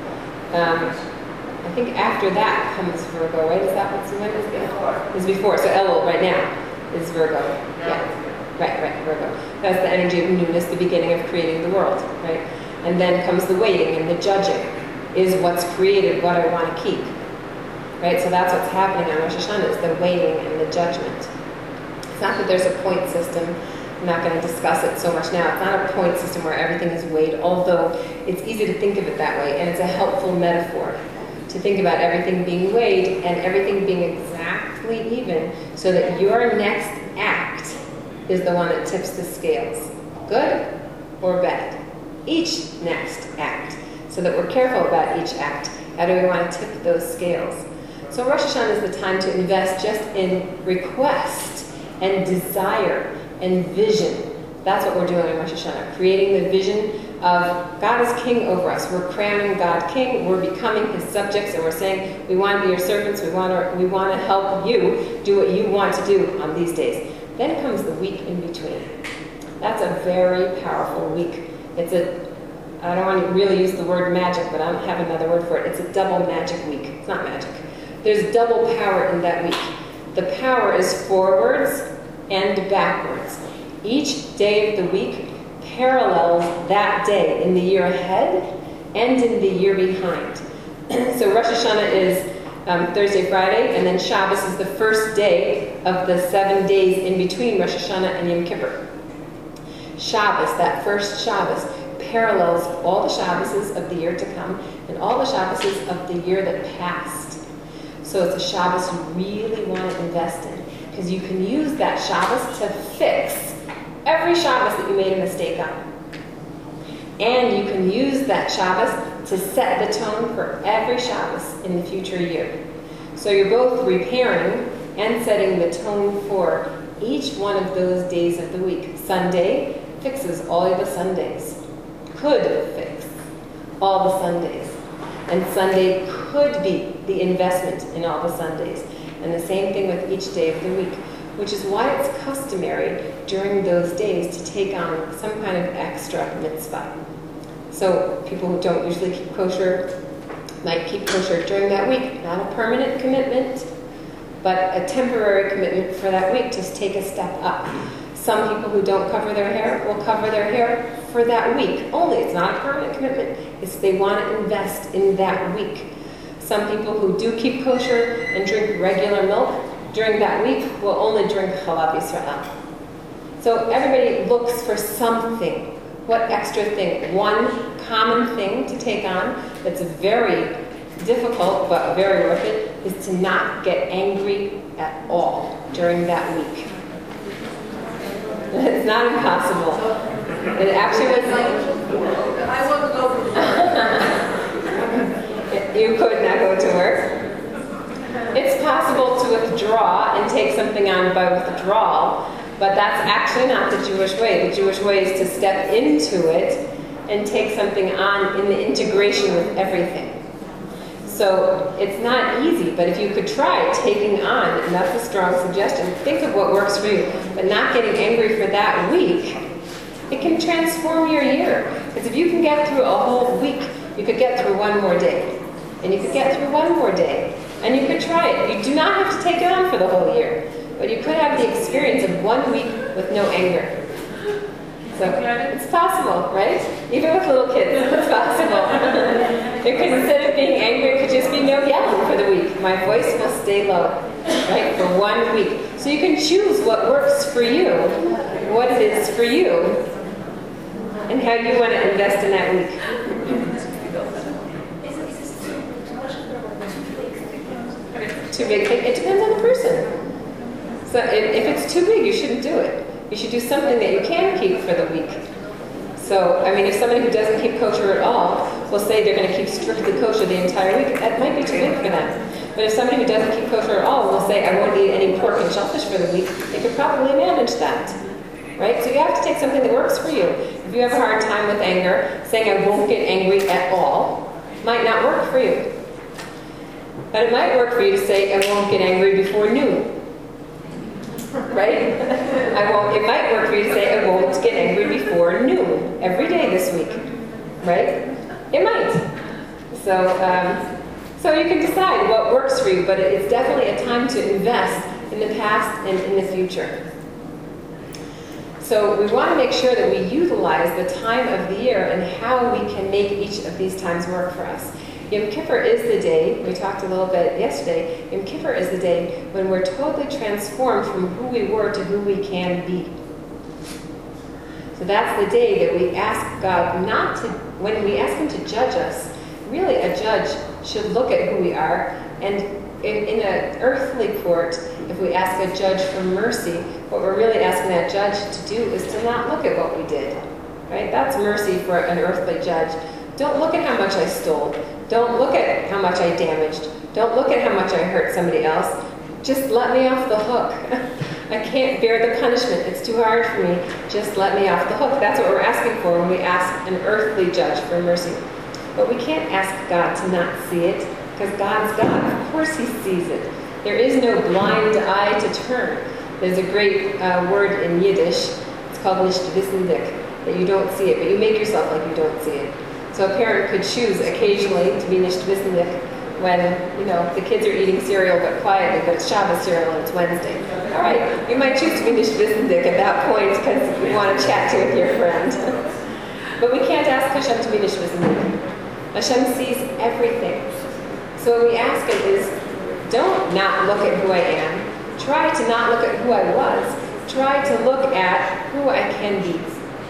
I think after that comes Virgo, right? Is that what's when is it? Is before. So Elul right now is Virgo. Yeah. Right, Virgo. That's the energy of newness, the beginning of creating the world, right? And then comes the weighing and the judging. Is what's created what I want to keep. Right? So that's what's happening on Rosh Hashanah, is the weighing and the judgment. It's not that there's a point system. I'm not going to discuss it so much now. It's not a point system where everything is weighed, although it's easy to think of it that way, and it's a helpful metaphor to think about everything being weighed and everything being exactly even, so that your next act is the one that tips the scales, good or bad. Each next act, so that we're careful about each act. How do we want to tip those scales? So Rosh Hashanah is the time to invest just in request and desire and vision. That's what we're doing in Rosh Hashanah, creating the vision of God as king over us. We're crowning God king, we're becoming his subjects, and we're saying, we want to be your servants, we want to help you do what you want to do on these days. Then comes the week in between. That's a very powerful week. I don't want to really use the word magic, but I don't have another word for it. It's a double magic week. It's not magic. There's double power in that week. The power is forwards and backwards. Each day of the week parallels that day in the year ahead and in the year behind. So Rosh Hashanah is Thursday, Friday, and then Shabbos is the first day of the 7 days in between Rosh Hashanah and Yom Kippur. Shabbos, that first Shabbos, parallels all the Shabbos of the year to come and all the Shabbos of the year that passed. So it's a Shabbos you really want to invest in, because you can use that Shabbos to fix every Shabbos that you made a mistake on. And you can use that Shabbos to set the tone for every Shabbos in the future year. So you're both repairing and setting the tone for each one of those days of the week. Sunday fixes all of the Sundays. Could fix all the Sundays. And Sunday could be the investment in all the Sundays. And the same thing with each day of the week, which is why it's customary during those days to take on some kind of extra mitzvah. So people who don't usually keep kosher might keep kosher during that week. Not a permanent commitment, but a temporary commitment for that week to take a step up. Some people who don't cover their hair will cover their hair for that week only. It's not a permanent commitment. It's they want to invest in that week. Some people who do keep kosher and drink regular milk during that week will only drink Chalav Yisrael. So everybody looks for something. What extra thing? One common thing to take on that's very difficult but very worth it is to not get angry at all during that week. It's not impossible. It actually was like... I wouldn't go to work. You could not go to work. It's possible to withdraw and take something on by withdrawal, but that's actually not the Jewish way. The Jewish way is to step into it and take something on in the integration with everything. So it's not easy, but if you could try taking on, and that's a strong suggestion, think of what works for you, but not getting angry for that week, it can transform your year. Because if you can get through a whole week, you could get through one more day. And you could get through one more day. And you could try it. You do not have to take it on for the whole year. But you could have the experience of 1 week with no anger. So it's possible, right? Even with little kids, it's possible. It could, instead of being angry, it could just be no yelling for the week. My voice will stay low, right, for 1 week. So you can choose what works for you, what it is for you, and how you want to invest in that week. Too big? It depends on the person. So if it's too big, you shouldn't do it. You should do something that you can keep for the week. So, I mean, if somebody who doesn't keep kosher at all will say they're going to keep strictly kosher the entire week, that might be too big for them. But if somebody who doesn't keep kosher at all will say, I won't eat any pork and shellfish for the week, they could probably manage that. Right? So you have to take something that works for you. If you have a hard time with anger, saying I won't get angry at all might not work for you. But it might work for you to say, I won't get angry before noon. Right? It might work for you to say, I won't get angry before noon every day this week. Right? It might. So you can decide what works for you, but it's definitely a time to invest in the past and in the future. So we want to make sure that we utilize the time of the year and how we can make each of these times work for us. Yom Kippur is the day, we talked a little bit yesterday, Yom Kippur is the day when we're totally transformed from who we were to who we can be. So that's the day that we ask God not to, when we ask Him to judge us, really a judge should look at who we are, and in an earthly court, if we ask a judge for mercy, what we're really asking that judge to do is to not look at what we did. Right? That's mercy for an earthly judge. Don't look at how much I stole. Don't look at how much I damaged. Don't look at how much I hurt somebody else. Just let me off the hook. I can't bear the punishment. It's too hard for me. Just let me off the hook. That's what we're asking for when we ask an earthly judge for mercy. But we can't ask God to not see it, because God's God. Of course He sees it. There is no blind eye to turn. There's a great word in Yiddish. It's called nicht wissendig, that you don't see it, but you make yourself like you don't see it. So a parent could choose occasionally to be nicht wissendig when, the kids are eating cereal but quietly, but it's Shabbos cereal and it's Wednesday. All right, you might choose to be nicht wissendig at that point because you want to chat with your friend. But we can't ask Hashem to be nicht wissendig. Hashem sees everything. So what we ask Him is, don't not look at who I am. Try to not look at who I was. Try to look at who I can be.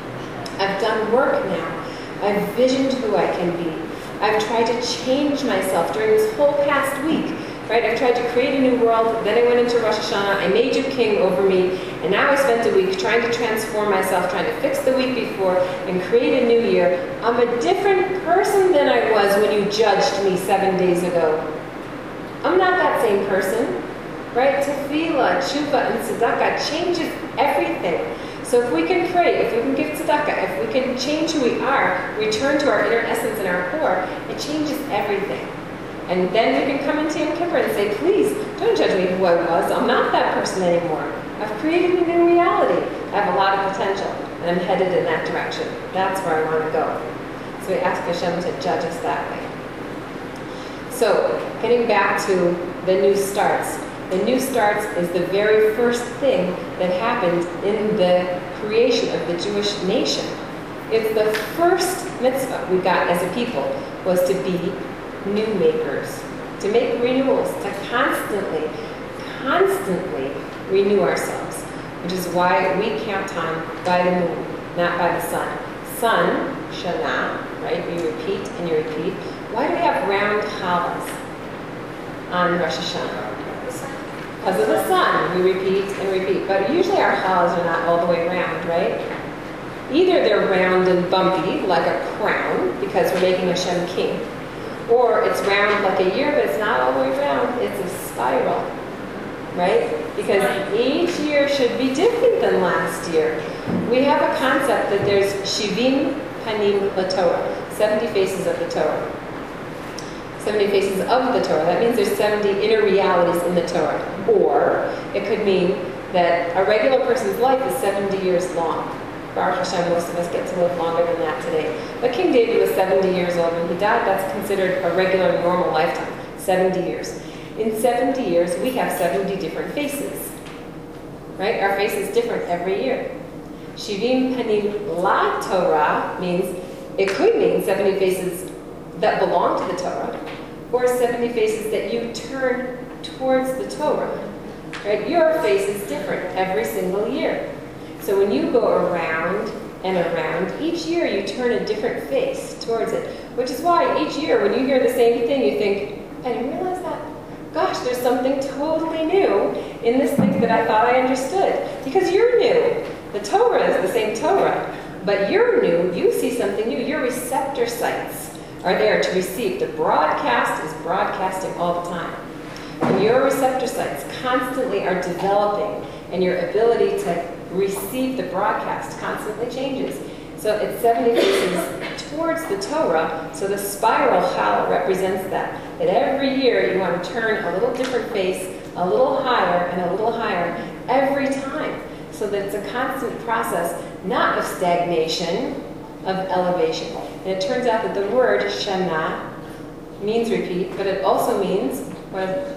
I've done work now. I've visioned who I can be. I've tried to change myself during this whole past week. Right? I've tried to create a new world. Then I went into Rosh Hashanah. I made you king over me. And now I spent a week trying to transform myself, trying to fix the week before and create a new year. I'm a different person than I was when you judged me 7 days ago. I'm not that same person. Right? Tefillah, tshuva, and tzedakah changes everything. So if we can pray, if we can give tzedakah, if we can change who we are, return to our inner essence and our core, it changes everything. And then we can come into Yom Kippur and say, please, don't judge me who I was. I'm not that person anymore. I've created a new reality. I have a lot of potential, and I'm headed in that direction. That's where I want to go. So So we ask Hashem to judge us that way. So, getting back to the new starts. The new starts is the very first thing that happened in the creation of the Jewish nation. It's the first mitzvah we got as a people, was to be new makers, to make renewals, to constantly renew ourselves, which is why we count time by the moon, not by the sun. Sun, Shana, right? You repeat and you repeat. Why do we have round challahs on Rosh Hashanah? Because of the sun, we repeat and repeat. But usually our challahs are not all the way round, right? Either they're round and bumpy, like a crown, because we're making Hashem king, or it's round like a year, but it's not all the way round. It's a spiral, right? Because each year should be different than last year. We have a concept that there's Shivim Panim LaTorah, 70 faces of the Torah. 70 faces of the Torah. That means there's 70 inner realities in the Torah. Or it could mean that a regular person's life is 70 years long. Baruch Hashem, most of us get to live longer than that today. But King David was 70 years old when he died. That's considered a regular, normal lifetime, 70 years. In 70 years, we have 70 different faces. Right? Our face is different every year. Shivim Panim La Torah means, it could mean 70 faces that belong to the Torah, or 70 faces that you turn towards the Torah. Right? Your face is different every single year. So when you go around and around, each year you turn a different face towards it, which is why each year when you hear the same thing, you think, I didn't realize that. Gosh, there's something totally new in this thing that I thought I understood. Because you're new. The Torah is the same Torah, but you're new. You see something new. Your receptor sites are there to receive. The broadcast is broadcasting all the time. And your receptor sites constantly are developing, and your ability to receive the broadcast constantly changes. So it's 70 faces towards the Torah, so the spiral challah represents that. That every year you want to turn a little different face, a little higher and a little higher every time. So that it's a constant process, not of stagnation, of elevation. And it turns out that the word Shana means repeat, but it also means, what?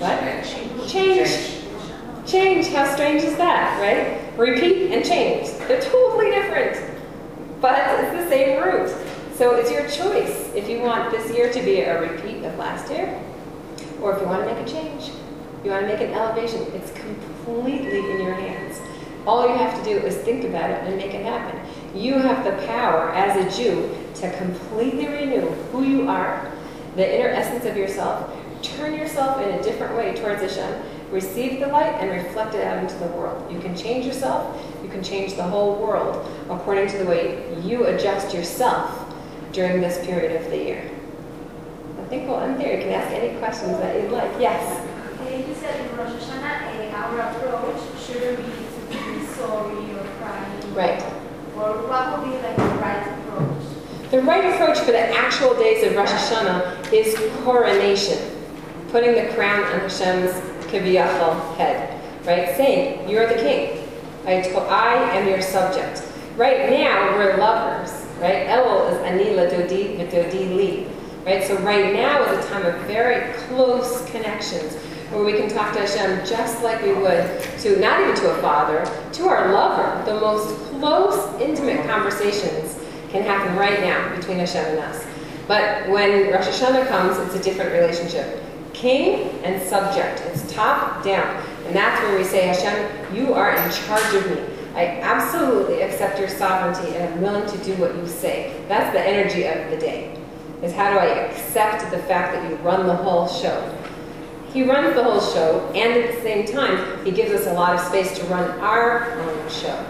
Change. Change. How strange is that, right? Repeat and change. They're totally different, but it's the same root. So it's your choice if you want this year to be a repeat of last year, or if you want to make a change. You want to make an elevation. It's completely in your hands. All you have to do is think about it and make it happen. You have the power as a Jew to completely renew who you are, the inner essence of yourself, turn yourself in a different way towards Hashem, receive the light, and reflect it out into the world. You can change yourself, you can change the whole world according to the way you adjust yourself during this period of the year. I think we'll end there. You can ask any questions that you'd like. Yes? You said in Rosh Hashanah, our approach shouldn't be to be sorry or crying. Right. Or what would be like the right approach? The right approach for the actual days of Rosh Hashanah is coronation. Putting the crown on Hashem's Kiviyachal head. Right? Saying, you're the king. I am your subject. Right now, we're lovers. Right? Elul is Ani Ladodi V'Dodi Li. Right? So right now is a time of very close connections, where we can talk to Hashem just like we would to, not even to a father, to our lover. The most close, intimate conversations can happen right now between Hashem and us. But when Rosh Hashanah comes, it's a different relationship. King and subject. It's top down. And that's where we say, Hashem, you are in charge of me. I absolutely accept your sovereignty and I'm willing to do what you say. That's the energy of the day. Is how do I accept the fact that you run the whole show? He runs the whole show, and at the same time, he gives us a lot of space to run our own show.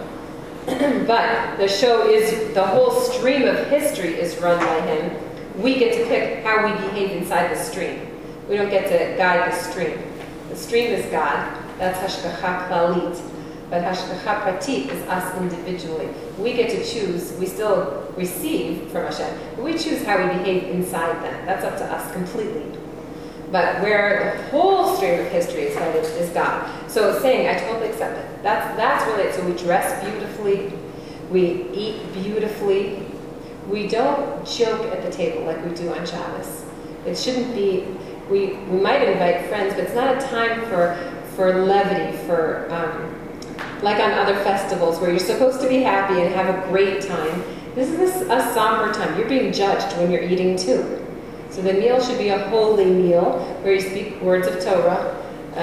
But the show is, the whole stream of history is run by him. We get to pick how we behave inside the stream. We don't get to guide the stream. The stream is God. That's Hashgacha Klalit. But Hashgacha Pratit is us individually. We get to choose. We still receive from Hashem, but we choose how we behave inside that. That's up to us completely. But where the whole stream of history is headed is God. So it's saying, I totally accept it. That's really it. So we dress beautifully. We eat beautifully. we don't joke at the table like we do on Shabbos. It shouldn't be, we might invite friends, but it's not a time for levity, for like on other festivals where you're supposed to be happy and have a great time. This is a somber time. You're being judged when you're eating too. So the meal should be a holy meal where you speak words of Torah.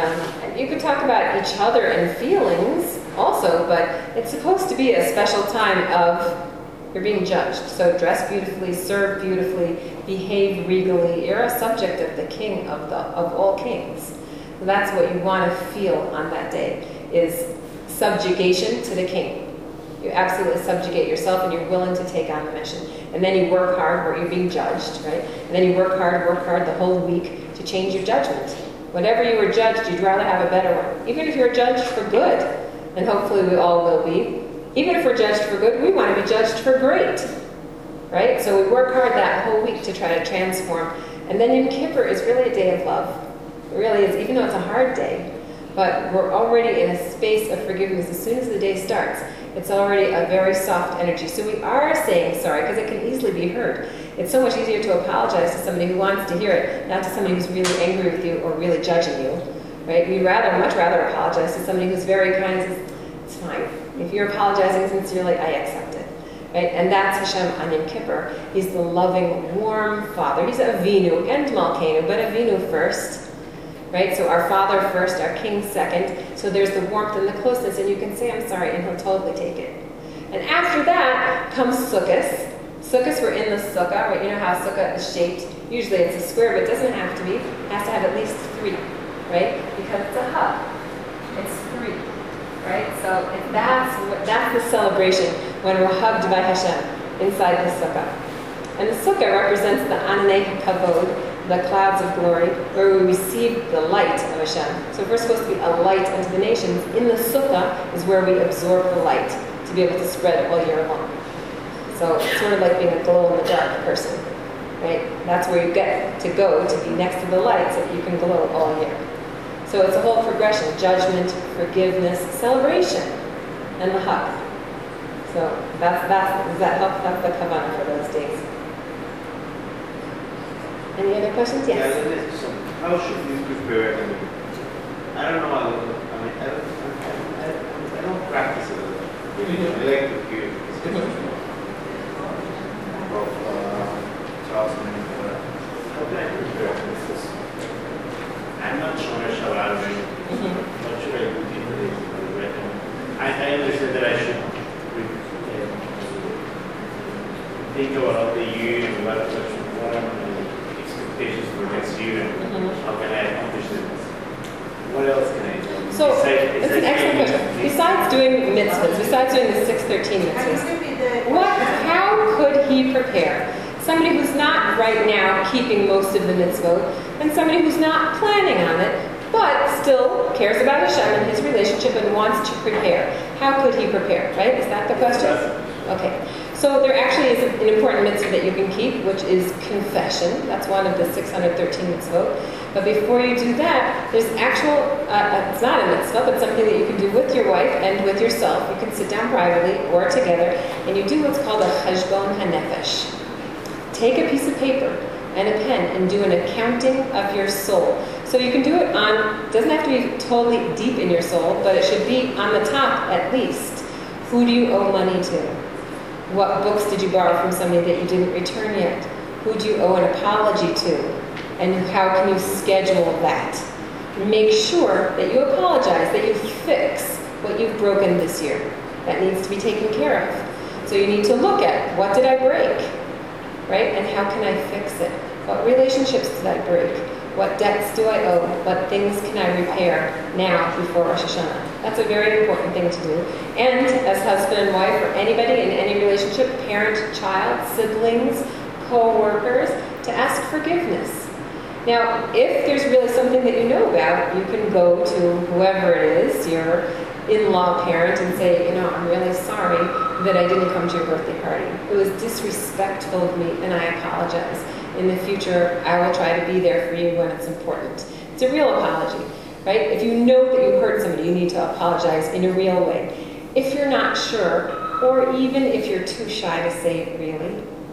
And you could talk about each other and feelings also, but it's supposed to be a special time of you're being judged. So dress beautifully, serve beautifully, behave regally. You're a subject of the king of all kings. So that's what you want to feel on that day, is subjugation to the king. You absolutely subjugate yourself and you're willing to take on the mission. And then you work hard where you're being judged, right? And then you work hard the whole week to change your judgment. Whatever you were judged, you'd rather have a better one. Even if you're judged for good, and hopefully we all will be. Even if we're judged for good, we want to be judged for great, right? So we work hard that whole week to try to transform. And then Yom Kippur is really a day of love. It really is, even though it's a hard day. But we're already in a space of forgiveness. As soon as the day starts, it's already a very soft energy. So we are saying sorry, because it can easily be heard. It's so much easier to apologize to somebody who wants to hear it, not to somebody who's really angry with you or really judging you, right? We'd much rather apologize to somebody who's very kind and says, it's fine. If you're apologizing sincerely, I accept it, right? And that's Hashem on Yom Kippur. He's the loving, warm Father. He's Avinu and Malkeinu, but Avinu first, right? So our Father first, our King second. So there's the warmth and the closeness, and you can say, I'm sorry, and he'll totally take it. And after that comes Sukkot. Sukkot, we're in the sukkah, right? You know how a sukkah is shaped? Usually it's a square, but it doesn't have to be. It has to have at least 3, right? Because it's a hub. It's 3, right? So that's the celebration when we're hugged by Hashem inside the sukkah. And the sukkah represents the Ananei Kavod, the clouds of glory, where we receive the light of Hashem. So if we're supposed to be a light unto the nations, in the sukkah is where we absorb the light to be able to spread all year long. So it's sort of like being a glow-in-the-dark person, right? That's where you get to go to be next to the light so that you can glow all year. So it's a whole progression: judgment, forgiveness, celebration, and the hug. So that's the kavanah for those days. Any other questions? Yes. Yeah, so how should we prepare? I don't know. I don't practice it. Really. I like to hear it. Of Charles Manning. How can I prepare for this? I'm not sure I shall answer. What should I do differently? I understand that I should think about the year and what are my expectations for next year and how can I accomplish it. What else can I do? So, it's an excellent question. Besides doing mitzvahs, besides doing the 613 mitzvahs, how could he prepare? Somebody who's not right now keeping most of the mitzvot, and somebody who's not planning on it, but still cares about Hashem and his relationship and wants to prepare. How could he prepare, right? Is that the question? Okay. So there actually is an important mitzvah that you can keep, which is confession. That's one of the 613 mitzvot. But before you do that, there's actual, it's not a mitzvah, but something that you can do with your wife and with yourself. You can sit down privately or together, and you do what's called a cheshbon hanefesh. Take a piece of paper and a pen and do an accounting of your soul. So you can do it on, doesn't have to be totally deep in your soul, but it should be on the top at least. Who do you owe money to? What books did you borrow from somebody that you didn't return yet? Who do you owe an apology to? And how can you schedule that? Make sure that you apologize, that you fix what you've broken this year. That needs to be taken care of. So you need to look at, what did I break? Right? And how can I fix it? What relationships did I break? What debts do I owe? What things can I repair now before Rosh Hashanah? That's a very important thing to do. And as husband and wife, or anybody in any relationship, parent, child, siblings, co-workers, to ask forgiveness. Now, if there's really something that you know about, you can go to whoever it is, your in-law parent, and say, I'm really sorry that I didn't come to your birthday party. It was disrespectful of me, and I apologize. In the future, I will try to be there for you when it's important. It's a real apology, right? If you know that you hurt somebody, you need to apologize in a real way. If you're not sure, or even if you're too shy to say it really,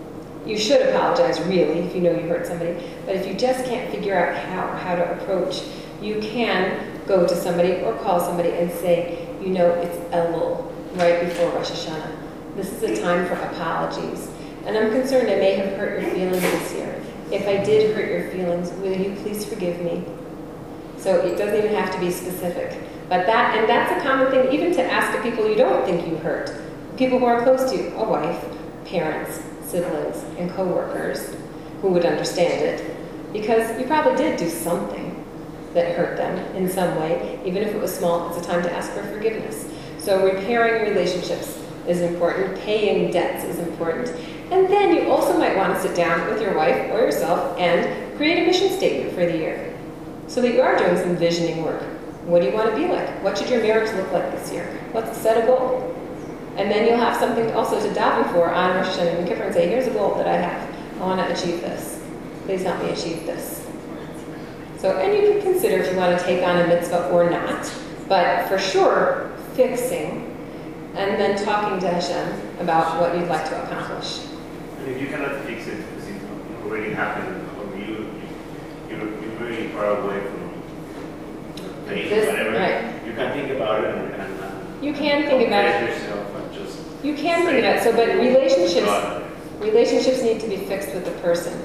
You should apologize, really, if you know you hurt somebody. But if you just can't figure out how to approach, you can go to somebody or call somebody and say, you know, it's Elul, right before Rosh Hashanah. This is a time for apologies. And I'm concerned I may have hurt your feelings this year. If I did hurt your feelings, will you please forgive me? So it doesn't even have to be specific. But that's a common thing, even to ask of people you don't think you hurt. People who are close to you, a wife, parents, siblings, and co-workers who would understand it. Because you probably did do something that hurt them in some way. Even if it was small, it's a time to ask for forgiveness. So repairing relationships is important. Paying debts is important. And then you also might want to sit down with your wife or yourself and create a mission statement for the year. So that you are doing some visioning work. What do you want to be like? What should your marriage look like this year? Let's set a goal. And then you'll have something also to daven for on Rosh Hashanah and Yom Kippur and say, here's a goal that I have. I want to achieve this. Please help me achieve this. So, and you can consider if you want to take on a mitzvah or not. But for sure, fixing and then talking to Hashem about what you'd like to accomplish. And if you cannot fix it because it already happened, or you're very far away from the place, whatever, right. You can think about it and you can think about it. Yourself and just you can think about it. So, but relationships need to be fixed with the person.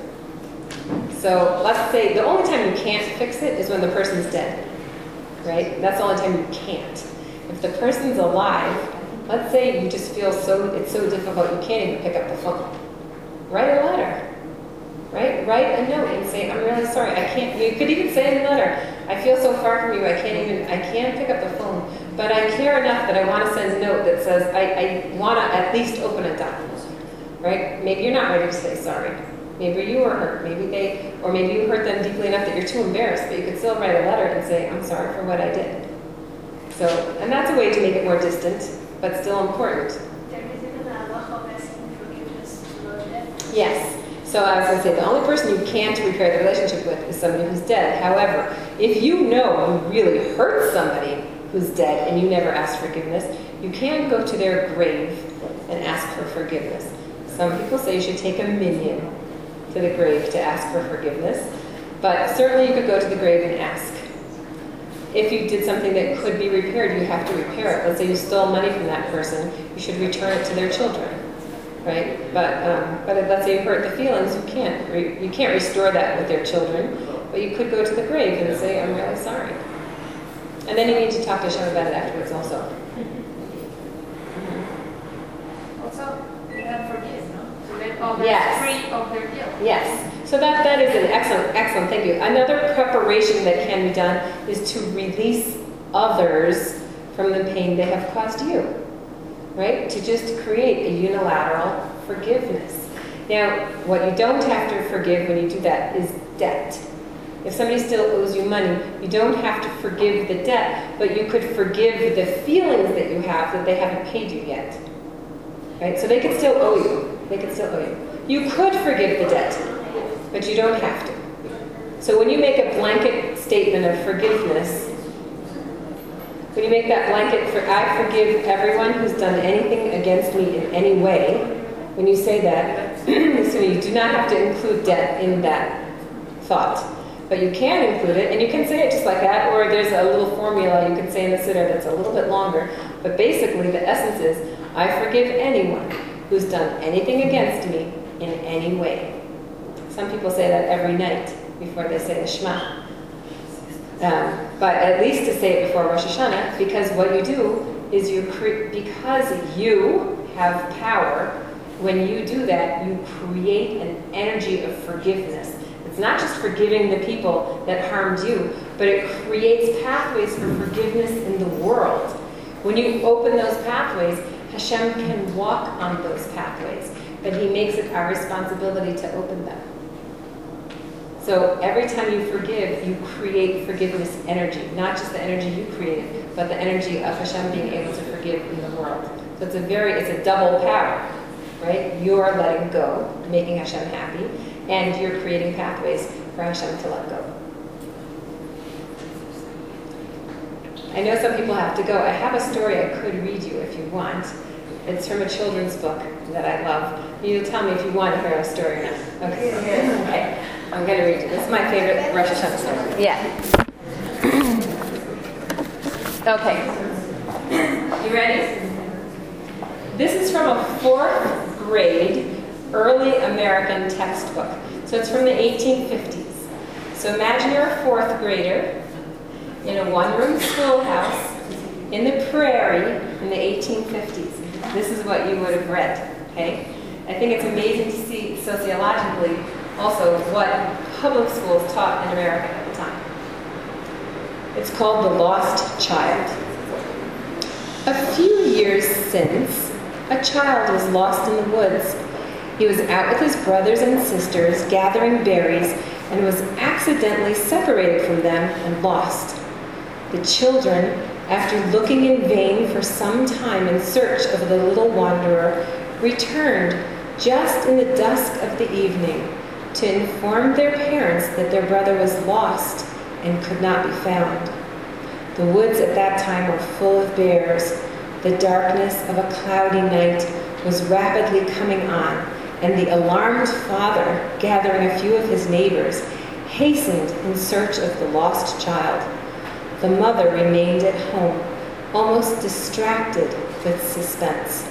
So let's say the only time you can't fix it is when the person's dead, right? That's the only time you can't. If the person's alive, let's say you just feel it's so difficult you can't even pick up the phone. Write a letter, right? Write a note and say, I'm really sorry, I can't. You could even say in the letter, I feel so far from you, I can't pick up the phone, but I care enough that I want to send a note that says, I want to at least open a document, right? Maybe you're not ready to say sorry. Maybe you were hurt. Maybe you hurt them deeply enough that you're too embarrassed, but you could still write a letter and say, I'm sorry for what I did. So, and that's a way to make it more distant, but still important. There is even a halacha of asking forgiveness to the dead. Yes. So I was going to say, the only person you can't repair the relationship with is somebody who's dead. However, if you know you really hurt somebody who's dead and you never asked forgiveness, you can go to their grave and ask for forgiveness. Some people say you should take a minion to the grave to ask for forgiveness, but certainly you could go to the grave and ask. If you did something that could be repaired, you have to repair it. Let's say you stole money from that person, you should return it to their children, right? But let's say you hurt the feelings, you can't restore that with their children, but you could go to the grave and say, I'm really sorry. And then you need to talk to Hashem about it afterwards also. Also, you have forgive, no? To let others Yes. free of their guilt. Yes. So that is an excellent, thank you. Another preparation that can be done is to release others from the pain they have caused you, right? To just create a unilateral forgiveness. Now, what you don't have to forgive when you do that is debt. If somebody still owes you money, you don't have to forgive the debt, but you could forgive the feelings that you have that they haven't paid you yet, right? So they could still owe you. You could forgive the debt, but you don't have to. So when you make a blanket statement of forgiveness, when you make that blanket for I forgive everyone who's done anything against me in any way, when you say that, so you do not have to include debt in that thought. But you can include it, and you can say it just like that, or there's a little formula you can say in the siddur that's a little bit longer. But basically the essence is, I forgive anyone who's done anything against me in any way. Some people say that every night before they say the Shema. But at least to say it before Rosh Hashanah, because what you do is because you have power, when you do that, you create an energy of forgiveness. It's not just forgiving the people that harmed you, but it creates pathways for forgiveness in the world. When you open those pathways, Hashem can walk on those pathways, but He makes it our responsibility to open them. So every time you forgive, you create forgiveness energy, not just the energy you created, but the energy of Hashem being able to forgive in the world. So it's a double power, right? You're letting go, making Hashem happy, and you're creating pathways for Hashem to let go. I know some people have to go. I have a story I could read you if you want. It's from a children's book that I love. You tell me if you want to hear a story or not. Okay. Okay. I'm going to read it. This is my favorite Rosh Hashanah story. Yeah. Okay. You ready? This is from a 4th grade early American textbook. So it's from the 1850s. So imagine you're a 4th grader in a one-room schoolhouse in the prairie in the 1850s. This is what you would have read, okay? I think it's amazing to see sociologically also what public schools taught in America at the time. It's called The Lost Child. A few years since, a child was lost in the woods. He was out with his brothers and sisters gathering berries and was accidentally separated from them and lost. The children, after looking in vain for some time in search of the little wanderer, returned just in the dusk of the evening to inform their parents that their brother was lost and could not be found. The woods at that time were full of bears. The darkness of a cloudy night was rapidly coming on, and the alarmed father, gathering a few of his neighbors, hastened in search of the lost child. The mother remained at home, almost distracted with suspense.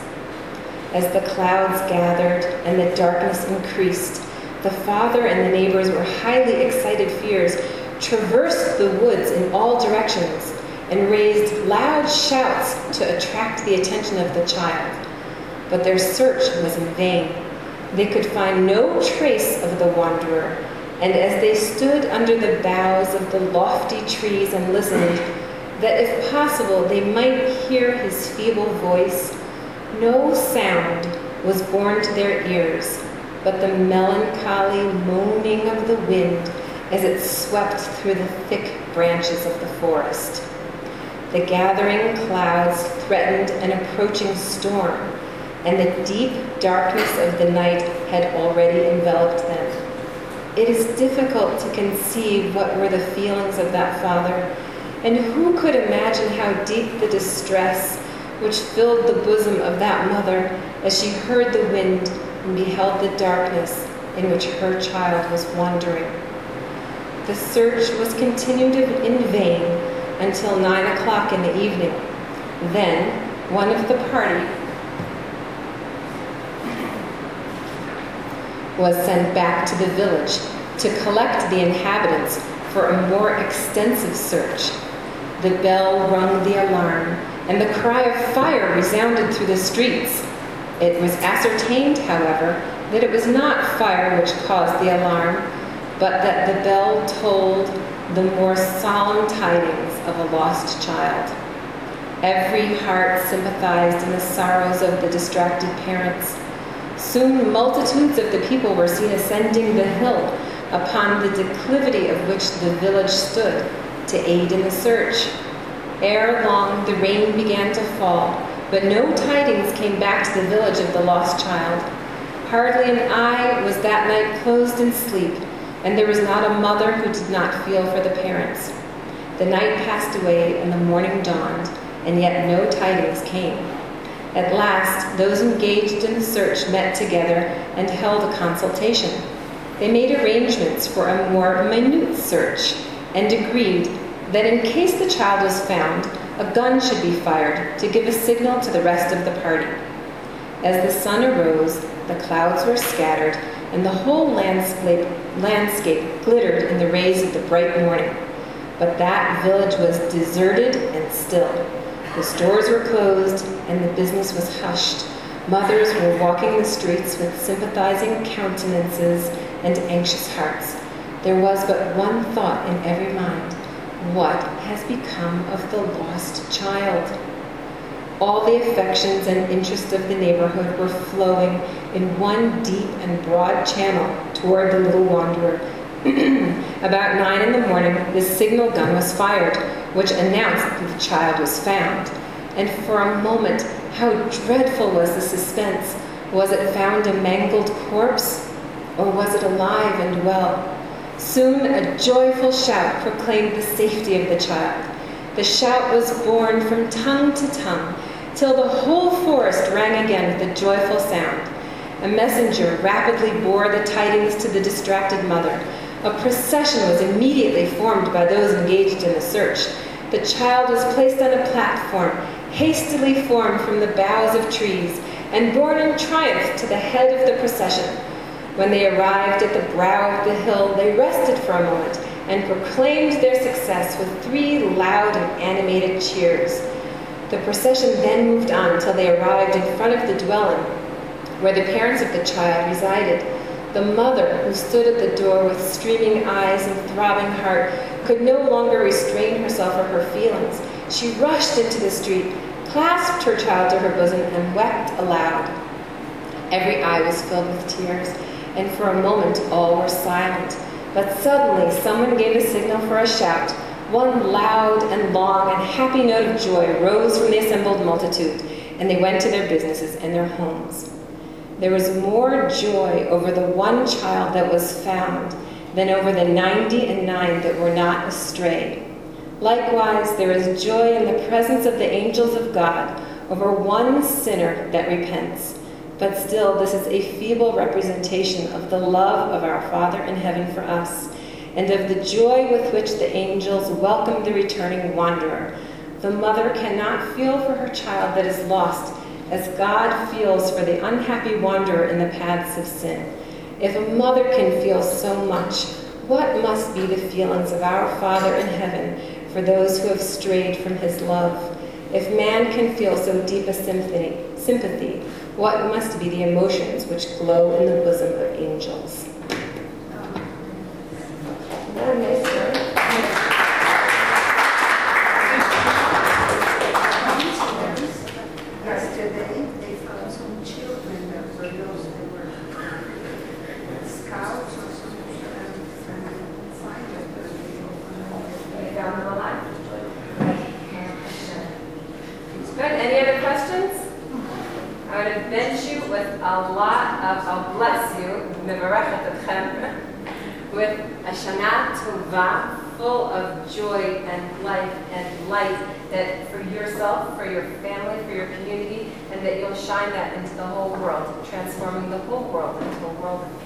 As the clouds gathered and the darkness increased, the father and the neighbors were highly excited fears, traversed the woods in all directions, and raised loud shouts to attract the attention of the child. But their search was in vain. They could find no trace of the wanderer, and as they stood under the boughs of the lofty trees and listened, that if possible they might hear his feeble voice, no sound was borne to their ears but the melancholy moaning of the wind as it swept through the thick branches of the forest. The gathering clouds threatened an approaching storm, and the deep darkness of the night had already enveloped them. It is difficult to conceive what were the feelings of that father, and who could imagine how deep the distress which filled the bosom of that mother as she heard the wind and beheld the darkness in which her child was wandering. The search was continued in vain until 9 o'clock in the evening. Then one of the party was sent back to the village to collect the inhabitants for a more extensive search. The bell rung the alarm, and the cry of fire resounded through the streets. It was ascertained, however, that it was not fire which caused the alarm, but that the bell told the more solemn tidings of a lost child. Every heart sympathized in the sorrows of the distracted parents. Soon multitudes of the people were seen ascending the hill upon the declivity of which the village stood to aid in the search. Ere long the rain began to fall, but no tidings came back to the village of the lost child. Hardly an eye was that night closed in sleep, and there was not a mother who did not feel for the parents. The night passed away and the morning dawned, and yet no tidings came. At last, those engaged in the search met together and held a consultation. They made arrangements for a more minute search and agreed that in case the child was found, a gun should be fired to give a signal to the rest of the party. As the sun arose, the clouds were scattered, and the whole landscape glittered in the rays of the bright morning. But that village was deserted and still. The stores were closed, and the business was hushed. Mothers were walking the streets with sympathizing countenances and anxious hearts. There was but one thought in every mind: what has become of the lost child? All the affections and interest of the neighborhood were flowing in one deep and broad channel toward the little wanderer. About 9 in the morning, the signal gun was fired, which announced that the child was found. And for a moment, how dreadful was the suspense. Was it found a mangled corpse, or was it alive and well? Soon a joyful shout proclaimed the safety of the child. The shout was borne from tongue to tongue, till the whole forest rang again with a joyful sound. A messenger rapidly bore the tidings to the distracted mother. A procession was immediately formed by those engaged in the search. The child was placed on a platform, hastily formed from the boughs of trees, and borne in triumph to the head of the procession. When they arrived at the brow of the hill, they rested for a moment and proclaimed their success with 3 loud and animated cheers. The procession then moved on until they arrived in front of the dwelling where the parents of the child resided. The mother, who stood at the door with streaming eyes and throbbing heart, could no longer restrain herself or her feelings. She rushed into the street, clasped her child to her bosom, and wept aloud. Every eye was filled with tears, and for a moment all were silent. But suddenly someone gave a signal for a shout. One loud and long and happy note of joy rose from the assembled multitude, and they went to their businesses and their homes. There was more joy over the one child that was found than over the 99 that were not astray. Likewise, there is joy in the presence of the angels of God over one sinner that repents. But still, this is a feeble representation of the love of our Father in heaven for us, and of the joy with which the angels welcome the returning wanderer. The mother cannot feel for her child that is lost as God feels for the unhappy wanderer in the paths of sin. If a mother can feel so much, what must be the feelings of our Father in heaven for those who have strayed from his love? If man can feel so deep a sympathy, what must be the emotions which glow in the bosom of angels? Yesterday, they found some children that were those that were scouts or something, and find that They found them alive. Good. Any other questions? I would avenge you with a lot of, I'll bless you, mevarachet etchem, with a Shana Tova, full of joy and life and light, that for yourself, for your family, for your community, and that you'll shine that into the whole world, transforming the whole world into a world of